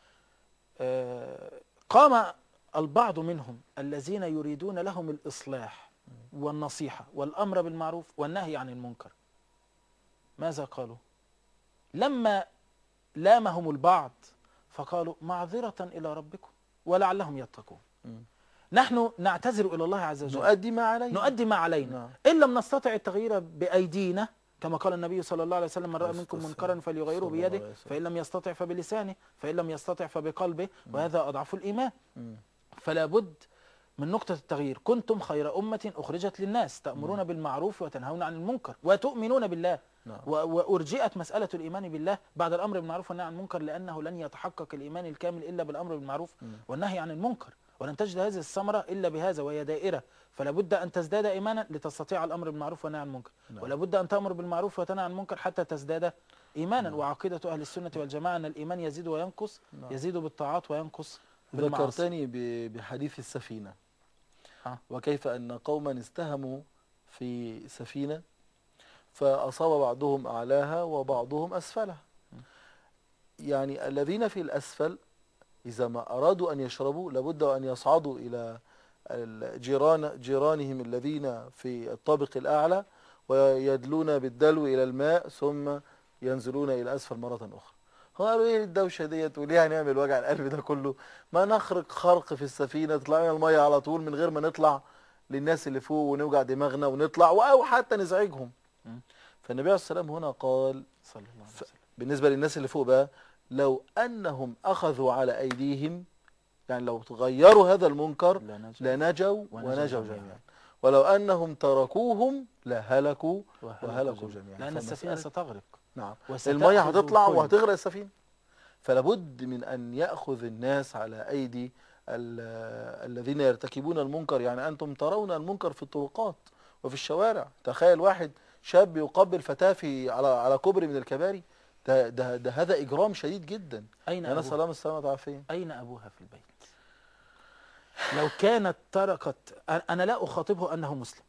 قام البعض منهم الذين يريدون لهم الإصلاح والنصيحة والأمر بالمعروف والنهي عن المنكر. ماذا قالوا؟ لما لامهم البعض فقالوا: معذرة إلى ربكم ولعلهم يتقون. نحن نعتذر إلى الله عز وجل، نؤدي ما علينا نؤدي ما علينا نعم. إن لم نستطع التغيير بأيدينا كما قال النبي صلى الله عليه وسلم: من رأى منكم منكرا فليغيره بيده فإن لم يستطع فبلسانه فإن لم يستطع فبقلبه وهذا أضعف الإيمان. فلا بد من نقطة التغيير. كنتم خير أمة أخرجت للناس تأمرون بالمعروف وتنهون عن المنكر وتؤمنون بالله. نعم. و- وأرجئت مسألة الإيمان بالله بعد الأمر بالمعروف والنهي عن المنكر، لأنه لن يتحقق الإيمان الكامل إلا بالأمر بالمعروف والنهي عن المنكر، ولن تجد هذه الثمرة إلا بهذا، وهي دائرة. فلا بد أن تزداد إيمانا لتستطيع الأمر بالمعروف والنهي عن المنكر، نعم. ولا بد أن تأمر بالمعروف وتنهى عن المنكر حتى تزداد إيمانا. نعم. وعقيدة أهل السنة والجماعة أن الإيمان يزيد وينقص، نعم. يزيد بالطاعات وينقص بالمعاصي. ذكرتني ب- بحديث السفينة، ها. وكيف أن قوما استهموا في سفينة فأصاب بعضهم أعلاها وبعضهم أسفلها. يعني الذين في الأسفل إذا ما أرادوا أن يشربوا لابد أن يصعدوا إلى الجيران جيرانهم الذين في الطابق الأعلى ويدلون بالدلو إلى الماء ثم ينزلون إلى أسفل مرة أخرى. قالوا إيه الدوشة ديت وليه هنعمل وجع القلب ده كله؟ ما نخرق خرق في السفينة تطلع لنا المية على طول من غير ما نطلع للناس اللي فوق ونوجع دماغنا ونطلع أو حتى نزعجهم. فالنبي عليه الصلاة والسلام هنا قال صلى الله عليه ف- وسلم. بالنسبة للناس اللي فوق بقى، لو أنهم أخذوا على أيديهم، يعني لو تغيروا هذا المنكر لا نجم. لنجوا ونجوا ونجوا جميعا. جميعا، ولو أنهم تركوهم لهلكوا وهلكوا وهلكوا جميعا. جميعا. لأن السفينة فمسألة- ستغرق. نعم، وستأخذ المية هتطلع الكل. وهتغرق السفينة. فلابد من أن يأخذ الناس على أيدي ال- الذين يرتكبون المنكر. يعني أنتم ترون المنكر في الطرقات وفي الشوارع. تخيل واحد شاب يقبل فتاة في على على كوبري من الكباري، ده, ده, ده هذا إجرام شديد جدا. أين أنا أبوها؟ سلام السلامة والعافية. أين أبوها في البيت؟ لو كانت تركت، أنا لا أخاطبه أنه مسلم،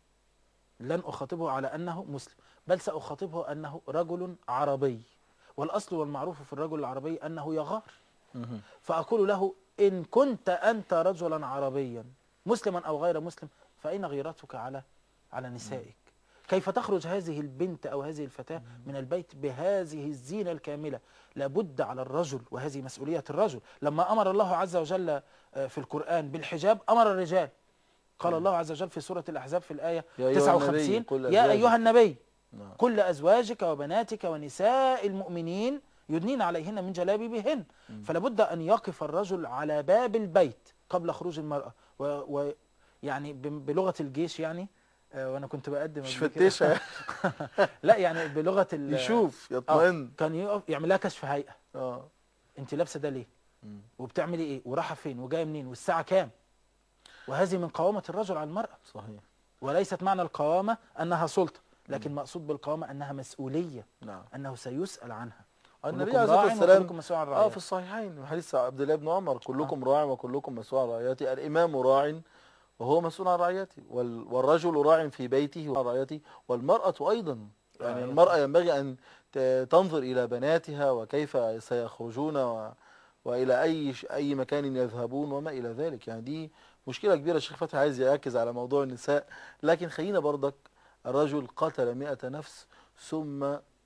لن أخاطبه على أنه مسلم، بل سأخاطبه أنه رجل عربي، والأصل والمعروف في الرجل العربي أنه يغار. مهم. فأقول له إن كنت أنت رجلا عربيا مسلما أو غير مسلم فأين غيرتك على على نسائك؟ كيف تخرج هذه البنت أو هذه الفتاة من البيت بهذه الزينة الكاملة؟ لابد على الرجل، وهذه مسؤولية الرجل. لما أمر الله عز وجل في القرآن بالحجاب أمر الرجال. قال الله عز وجل في سورة الأحزاب في الآية يا أيها تسعة النبي وخمسين: قل يا أزواجك. أيها النبي نعم. كل أزواجك وبناتك ونساء المؤمنين يدنين عليهن من جلابيبهن. فلابد أن يقف الرجل على باب البيت قبل خروج المرأة، ويعني بلغة الجيش يعني، آه، وأنا كنت بقدم مش قبل كده. فتشة. لا يعني بلغة ال- يشوف آه، يطمئن. كان يقف يعمل لها كشف هيئة. اه أنت لابسة ده ليه؟ مم. وبتعملي إيه؟ ورايحة فين؟ وجاية منين؟ والساعة كام؟ وهذه من قوامة الرجل على المرأة. صحيح. وليست معنى القوامة أنها سلطة، لكن مقصود بالقوامة أنها مسؤولية، نعم. أنه سيسأل عنها. النبي كلكم عليه الصلاة راع والسلام وكلكم مسؤول عن اه رعيته. في الصحيحين حديث عبد الله بن عمر: كلكم راع وكلكم مسؤول عن رعيته، الإمام راع وهو مسؤول عن رعيته، وال- والرجل راع في بيته وعن رعيته، والمرأة أيضا. يعني رعيته. المرأة ينبغي أن ت- تنظر إلى بناتها وكيف سيخرجون و... وإلى أي ش... أي مكان يذهبون وما إلى ذلك. يعني دي مشكلة كبيرة. الشيخ فتحي عايز يركز على موضوع النساء، لكن خلينا برضك، الرجل قتل مئة نفس ثم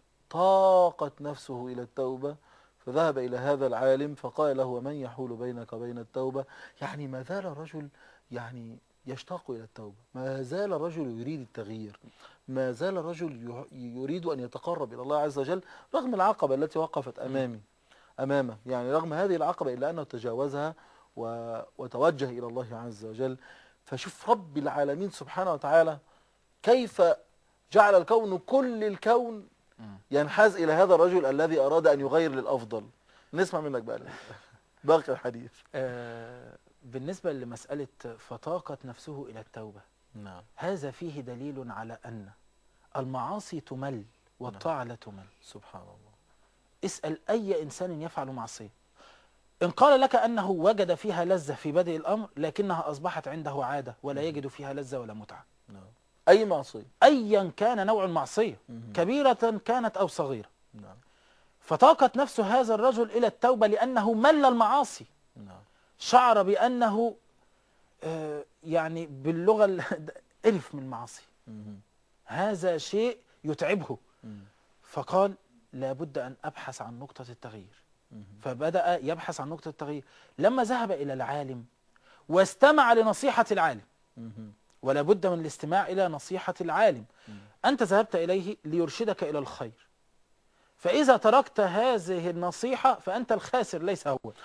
طاقت نفسه إلى التوبة، فذهب إلى هذا العالم فقال له: ومن يحول بينك وبين التوبة؟ يعني ما زال الرجل يعني يشتاق إلى التوبة، ما زال الرجل يريد التغيير، ما زال الرجل يه- يريد أن يتقرب إلى الله عز وجل رغم العقبة التي وقفت أمامي أمامه. يعني رغم هذه العقبة إلا أنه تجاوزها و- وتوجه إلى الله عز وجل. فشوف رب العالمين سبحانه وتعالى كيف جعل الكون، كل الكون مم. ينحاز إلى هذا الرجل الذي أراد أن يغير للأفضل. نسمع منك بقى باقي الحديث. آه، بالنسبة لمسألة فطاقت نفسه إلى التوبة، نعم. هذا فيه دليل على أن المعاصي تمل والطاعة لا تمل. سبحان الله. اسأل أي إنسان يفعل معصية، إن قال لك أنه وجد فيها لذة في بدء الأمر لكنها أصبحت عنده عادة ولا يجد فيها لذة ولا متعة. نعم. أي معصية. أيا كان نوع المعصية، مهم. كبيرة كانت أو صغيرة. نعم. فطاقت نفس هذا الرجل إلى التوبة لأنه مل المعاصي، نعم. شعر بأنه آه، يعني باللغة ال- قرف من المعاصي، مهم. هذا شيء يتعبه. مهم. فقال لابد أن أبحث عن نقطة التغيير. مهم. فبدأ يبحث عن نقطة التغيير. لما ذهب إلى العالم واستمع لنصيحة العالم، مهم. ولا بد من الاستماع إلى نصيحة العالم. أنت ذهبت إليه ليرشدك إلى الخير، فإذا تركت هذه النصيحة فأنت الخاسر ليس هو.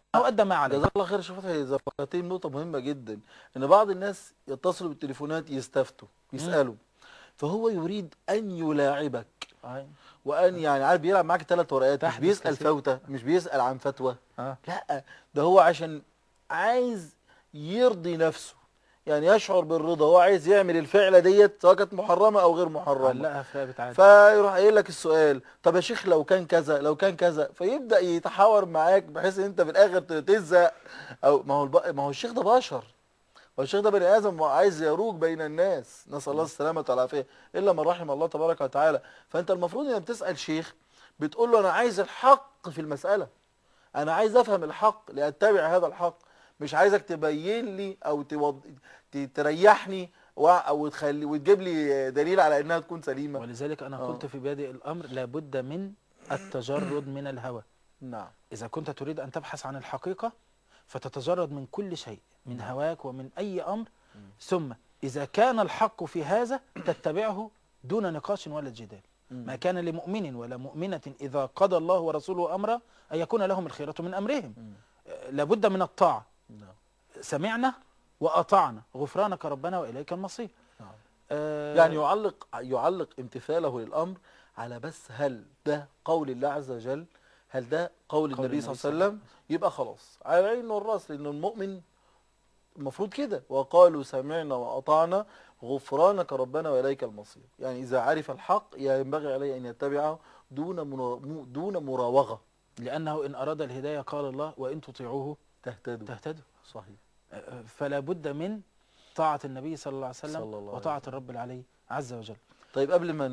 أدى ما عليه. جزاك الله خير يا شيخ فتحي، ذكرتني نقطة مهمة جدا، إن بعض الناس يتصلوا بالتليفونات يستفتوا يسألوا، فهو يريد أن يلاعبك أي. وأن يعني عارف بيلعب معاك ثلاث ورقات، مش تحدث بيسأل كثير. فوتة، مش بيسأل عن فتوى، آه. لا ده هو عشان عايز يرضي نفسه، يعني يشعر بالرضا، هو عايز يعمل الفعلة ديت سواء كانت محرمة أو غير محرمة، علقها في رقبة عادي. فيروح قايل لك السؤال، طب يا شيخ لو كان كذا لو كان كذا، فيبدأ يتحاور معاك بحيث ان انت في الاخر تزهق، او ما هو الب... ما هو الشيخ ده بشر، هو الشيخ ده بني ادم وعايز يروج بين الناس، نسأل الله السلامة والعافية، الا من رحم الله تبارك وتعالى. فانت المفروض انك بتسأل شيخ بتقول له انا عايز الحق في المسألة، انا عايز افهم الحق لاتبع هذا الحق، مش عايزك تبين لي او توض... ت- تريحني و... او تخلي وتجيب لي دليل على انها تكون سليمة. ولذلك أنا آه. قلت في بادئ الأمر لابد من التجرد من الهوى. نعم. إذا كنت تريد أن تبحث عن الحقيقة فتتجرد من كل شيء، من هواك ومن أي أمر، ثم إذا كان الحق في هذا تتبعه دون نقاش ولا جدال. ما كان لمؤمن ولا مؤمنة إذا قضى الله ورسوله أمرا أن يكون لهم الخيرة من أمرهم. آه، لابد من الطاعة. نعم. سمعنا وأطعنا غفرانك ربنا وإليك المصير. نعم. آه، يعني يعلق يعلق امتثاله للأمر على بس هل ده قول الله عز وجل، هل ده قول, قول النبي صلى النبي الله عليه وسلم، يبقى خلاص على العين والراس، لأن المؤمن المفروض كده، وقالوا سمعنا وأطعنا غفرانك ربنا وإليك المصير، يعني إذا عرف الحق ينبغي عليه أن يتبعه دون منو- دون مراوغة، لأنه إن أراد الهداية قال الله وإن تطيعوه تهتدوا. تهتدوا. صحيح. آه، فلا بد من طاعة النبي صلى الله عليه وسلم صلى الله عليه وطاعة وسلم. الرب العلي عز وجل. طيب قبل ما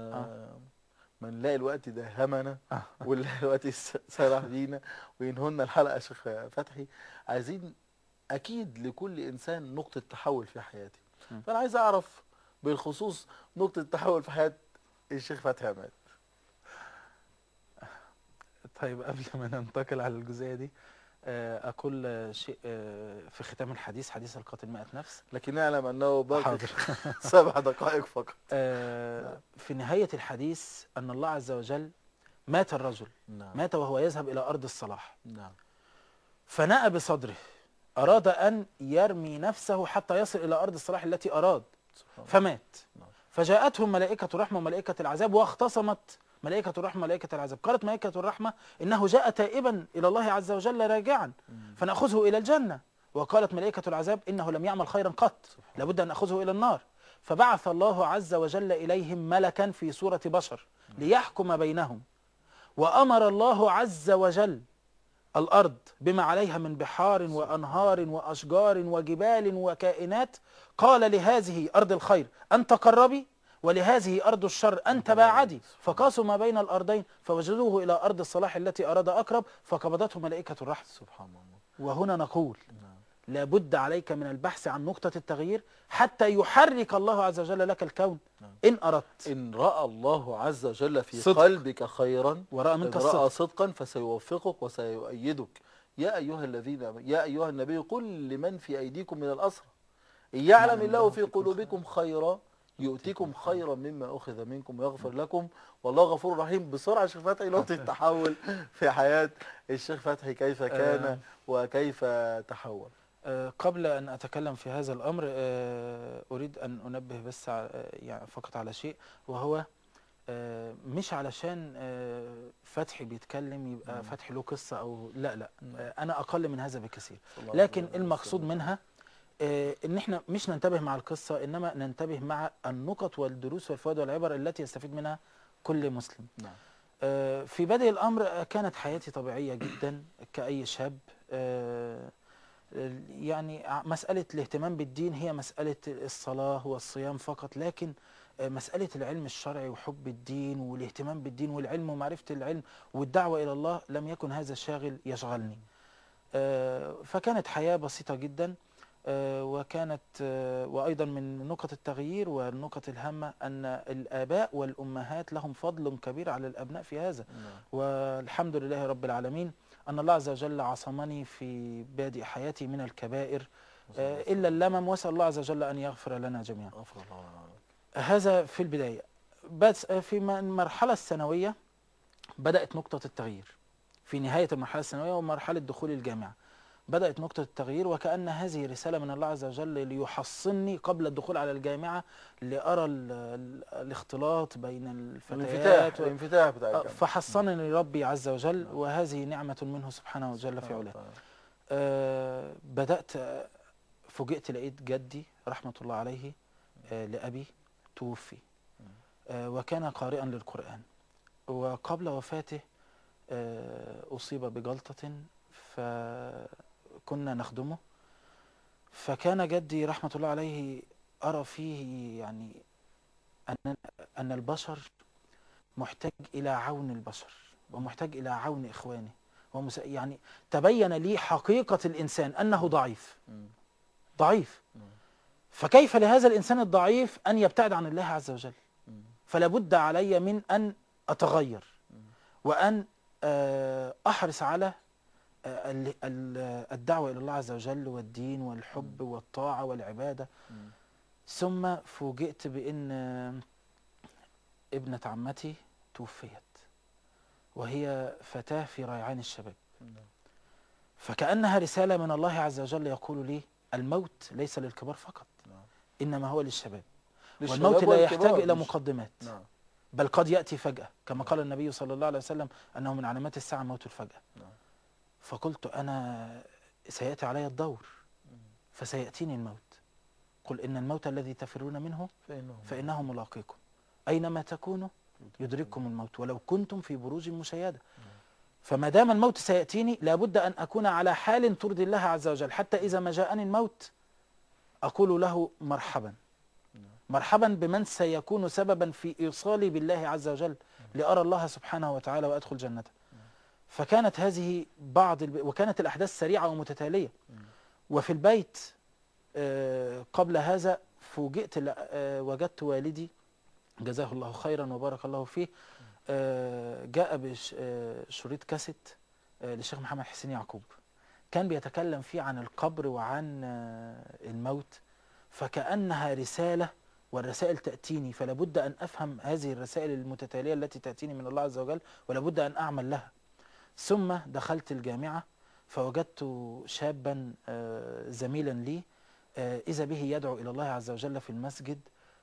ن- ما نلاقي الوقت ده همنا ونلاقي الوقت س- سرح بينا وينهولنا الحلقة يا شيخ فتحي، عايزين أكيد لكل إنسان نقطة تحول في حياته، م. فأنا عايز أعرف بالخصوص نقطة تحول في حياة الشيخ فتحي عماد. طيب قبل ما ننتقل على الجزئية دي، آه، أقول آه، شيء آه، في ختام الحديث، حديث القاتل مئة نفس. لكن نعلم أنه باقي حاضر. سبع دقائق فقط. آه، في نهاية الحديث أن الله عز وجل مات الرجل، نعم. مات وهو يذهب إلى أرض الصلاح، نعم. فنأى بصدره، أراد أن يرمي نفسه حتى يصل إلى أرض الصلاح التي أراد، سبحان الله. فمات. نعم. فجاءتهم ملائكة الرحمة وملائكة العذاب واختصمت ملائكة الرحمة وملائكة العذاب. قالت ملائكة الرحمة إنه جاء تائبا إلى الله عز وجل راجعا فنأخذه إلى الجنة، وقالت ملائكة العذاب إنه لم يعمل خيرا قط، لابد أن نأخذه إلى النار. فبعث الله عز وجل إليهم ملكا في صورة بشر ليحكم بينهم، وأمر الله عز وجل الأرض بما عليها من بحار وأنهار وأشجار وجبال وكائنات، قال لهذه أرض الخير أن تقربي ولهذه أرض الشر أن تباعدي، فقاسوا ما بين الأرضين فوجدوه إلى أرض الصلاح التي أراد أقرب فقبضته ملائكة الرحمة. سبحان الله. وهنا نقول نعم. لابد عليك من البحث عن نقطة التغيير حتى يحرك الله عز وجل لك الكون. نعم. إن أردت إن رأى الله عز وجل في صدق. قلبك خيرا ورأى منك إن رأى الصدق صدقا فسيوفقك وسيؤيدك. يا أيها الذين يا أيها النبي قل لمن في أيديكم من الأسرى إن يعلم الله في قلوبكم خيرا يؤتكم خيرا مما أخذ منكم ويغفر لكم والله غفور رحيم. بسرعة شيخ فتحي نقطة التحول في حياة الشيخ فتحي كيف كان وكيف تحول. آه، قبل أن أتكلم في هذا الأمر آه، أريد أن أنبه بس ع- آه، يعني فقط على شيء، وهو آه، مش علشان آه، فتحي بيتكلم يبقى مم. فتحي له قصة أو لا لا، مم. آه، أنا أقل من هذا بكثير، صلى الله لكن عليه المقصود وسلم. منها آه، إن إحنا مش ننتبه مع القصة، إنما ننتبه مع النقط والدروس والفوائد والعبر التي يستفيد منها كل مسلم. نعم. آه، في بدء الأمر آه، كانت حياتي طبيعية جدا كأي شاب. آه، يعني ع- مسألة الاهتمام بالدين هي مسألة الصلاة والصيام فقط، لكن آه، مسألة العلم الشرعي وحب الدين والاهتمام بالدين والعلم ومعرفة العلم والدعوة إلى الله لم يكن هذا الشاغل يشغلني. آه، فكانت حياة بسيطة جدا. آه، وكانت آه، وأيضا من نقط التغيير والنقط الهامة أن الآباء والأمهات لهم فضل كبير على الأبناء في هذا، نعم. والحمد لله رب العالمين أن الله عز وجل عصمني في بادئ حياتي من الكبائر آه، إلا اللمم، وأسأل الله عز وجل أن يغفر لنا جميعا. غفر الله لنا. هذا في البداية. بس في م- المرحلة الثانوية بدأت نقطة التغيير في نهاية المرحلة الثانوية ومرحلة دخول الجامعة. بدأت نقطة التغيير، وكأن هذه رسالة من الله عز وجل ليحصني قبل الدخول على الجامعة، لأرى ال ال الاختلاط بين الانفتاح الفتيات و- الانفتاح بتاع آه، الجامعة. فحصنني ربي عز وجل، نعم. وهذه نعمة منه سبحانه وجل في سبحانه علاه. وتعالى. آه، بدأت آه، فوجئت لقيت جدي رحمة الله عليه آه، لأبي توفي، آه، وكان قارئا للقرآن، وقبل وفاته آه، أصيب بجلطة فكنا نخدمه. فكان جدي رحمة الله عليه أرى فيه يعني أن أن البشر محتاج إلى عون البشر، ومحتاج إلى عون إخوانه، ومس... يعني تبين لي حقيقة الإنسان أنه ضعيف مم. ضعيف. مم. فكيف لهذا الإنسان الضعيف أن يبتعد عن الله عز وجل؟ مم. فلا بد علي من أن أتغير، مم. وأن آه، أحرص على آه، ال- ال- الدعوة إلى الله عز وجل والدين والحب والطاعة والعبادة. مم. ثم فوجئت بأن آه، ابنة عمتي توفيت، وهي فتاة في ريعان الشباب. نعم. فكأنها رسالة من الله عز وجل يقول لي الموت ليس للكبار فقط، نعم. إنما هو للشباب، للشباب والموت لا يحتاج والكبار إلى مش- مقدمات، نعم. بل قد يأتي فجأة، كما قال النبي صلى الله عليه وسلم أنه من علامات الساعة موت الفجأة. نعم. فقلت أنا سيأتي علي الدور، فسيأتيني الموت. قل إن الموت الذي تفرون منه فإنه فإنه ملاقيكم، أينما تكونوا يدرككم الموت ولو كنتم في بروج مشيدة. فما دام الموت سيأتيني لابد أن أكون على حال ترضي الله عز وجل، حتى إذا ما جاءني الموت أقول له مرحبا، مرحبا بمن سيكون سببا في إيصالي بالله عز وجل لأرى الله سبحانه وتعالى وأدخل جنته. فكانت هذه بعض الب... وكانت الأحداث سريعة ومتتالية. وفي البيت آه، قبل هذا فوجئت ل- آه، وجدت والدي جزاه الله خيرا وبارك الله فيه آه، جاء بشريط كاسيت آه، للشيخ محمد حسين يعقوب، كان بيتكلم فيه عن القبر وعن آه، الموت، فكأنها رسالة، والرسائل تأتيني فلا بد أن أفهم هذه الرسائل المتتالية التي تأتيني من الله عز وجل، ولا بد أن أعمل لها. ثم دخلت الجامعة فوجدت شابا آه، زميلا لي آه، إذا به يدعو إلى الله عز وجل في المسجد.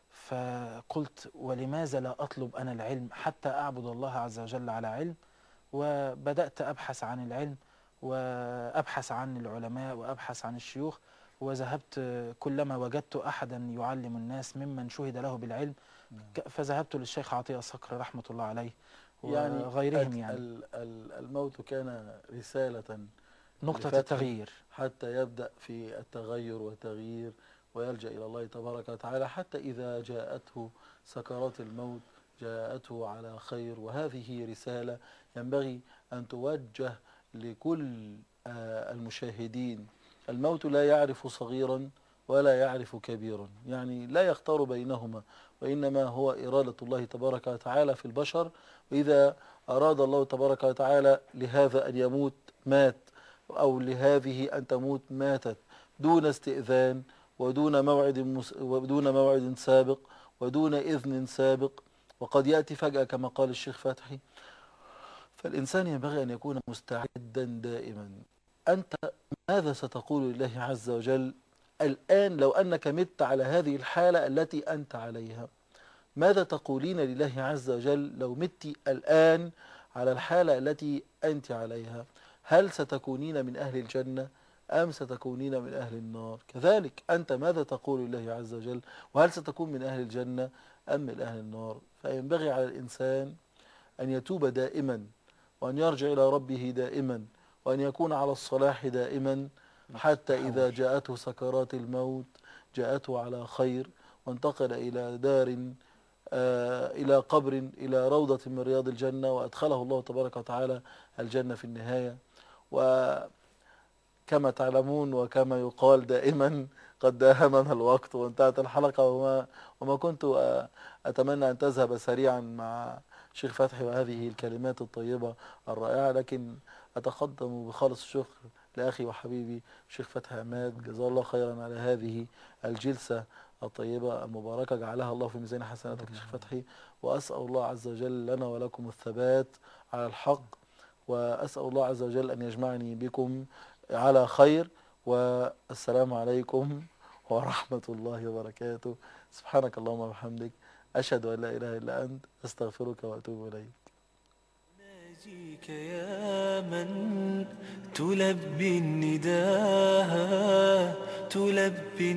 فقلت ولماذا لا أطلب أنا العلم حتى أعبد الله عز وجل على علم؟ وبدأت أبحث عن العلم وأبحث عن العلماء وأبحث عن الشيوخ، وذهبت كلما وجدت أحدا يعلم الناس ممن شهد له بالعلم ك- فذهبت للشيخ عطية صقر رحمة الله عليه يعني وغيرهم. ال- يعني ال- ال- الموت كان رسالة نقطة لفتحه التغيير. حتى يبدأ في التغير والتغيير ويلجأ إلى الله تبارك وتعالى، حتى إذا جاءته سكرات الموت جاءته على خير. وهذه رسالة ينبغي أن توجه لكل آه، المشاهدين. الموت لا يعرف صغيرا ولا يعرف كبيرا، يعني لا يختار بينهما، وإنما هو إرادة الله تبارك وتعالى في البشر. وإذا أراد الله تبارك وتعالى لهذا أن يموت مات، أو لهذه أن تموت ماتت، دون استئذان ودون موعد مس... ودون موعد سابق ودون إذن سابق، وقد يأتي فجأة كما قال الشيخ فتحي. فالإنسان ينبغي أن يكون مستعدا دائما. أنت ماذا ستقول لله عز وجل الآن لو أنك مت على هذه الحالة التي أنت عليها؟ ماذا تقولين لله عز وجل لو مت الآن على الحالة التي أنت عليها؟ هل ستكونين من أهل الجنة أم ستكونين من أهل النار؟ كذلك أنت ماذا تقول لله عز وجل، وهل ستكون من أهل الجنة أم من أهل النار؟ فينبغي على الإنسان أن يتوب دائما، وأن يرجع إلى ربه دائما، وأن يكون على الصلاح دائما، حتى إذا جاءته سكرات الموت جاءته على خير، وانتقل إلى دار آه إلى قبر، إلى روضة من رياض الجنة، وأدخله الله تبارك وتعالى الجنة في النهاية. وكما تعلمون وكما يقال دائما قد داهمنا الوقت وانتهت الحلقة، وما, وما كنت آه أتمنى أن تذهب سريعا مع شيخ فتحي وهذه الكلمات الطيبة الرائعة، لكن أتقدم بخالص الشكر لأخي وحبيبي شيخ فتحي عماد، جزاه الله خيرا على هذه الجلسة الطيبة المباركة، جعلها الله في ميزان حسناتك يا شيخ فتحي. وأسأل الله عز وجل لنا ولكم الثبات على الحق، وأسأل الله عز وجل أن يجمعني بكم على خير، والسلام عليكم ورحمة الله وبركاته. سبحانك اللهم وبحمدك، أشهد أن لا إله إلا أنت، أستغفرك وأتوب إليك. ناجيك يا من تلبي النداء، تلبي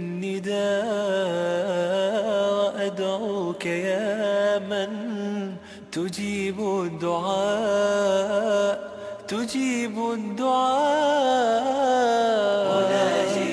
النداء، أدعوك يا من تجيب الدعاء، تجيب الدعاء.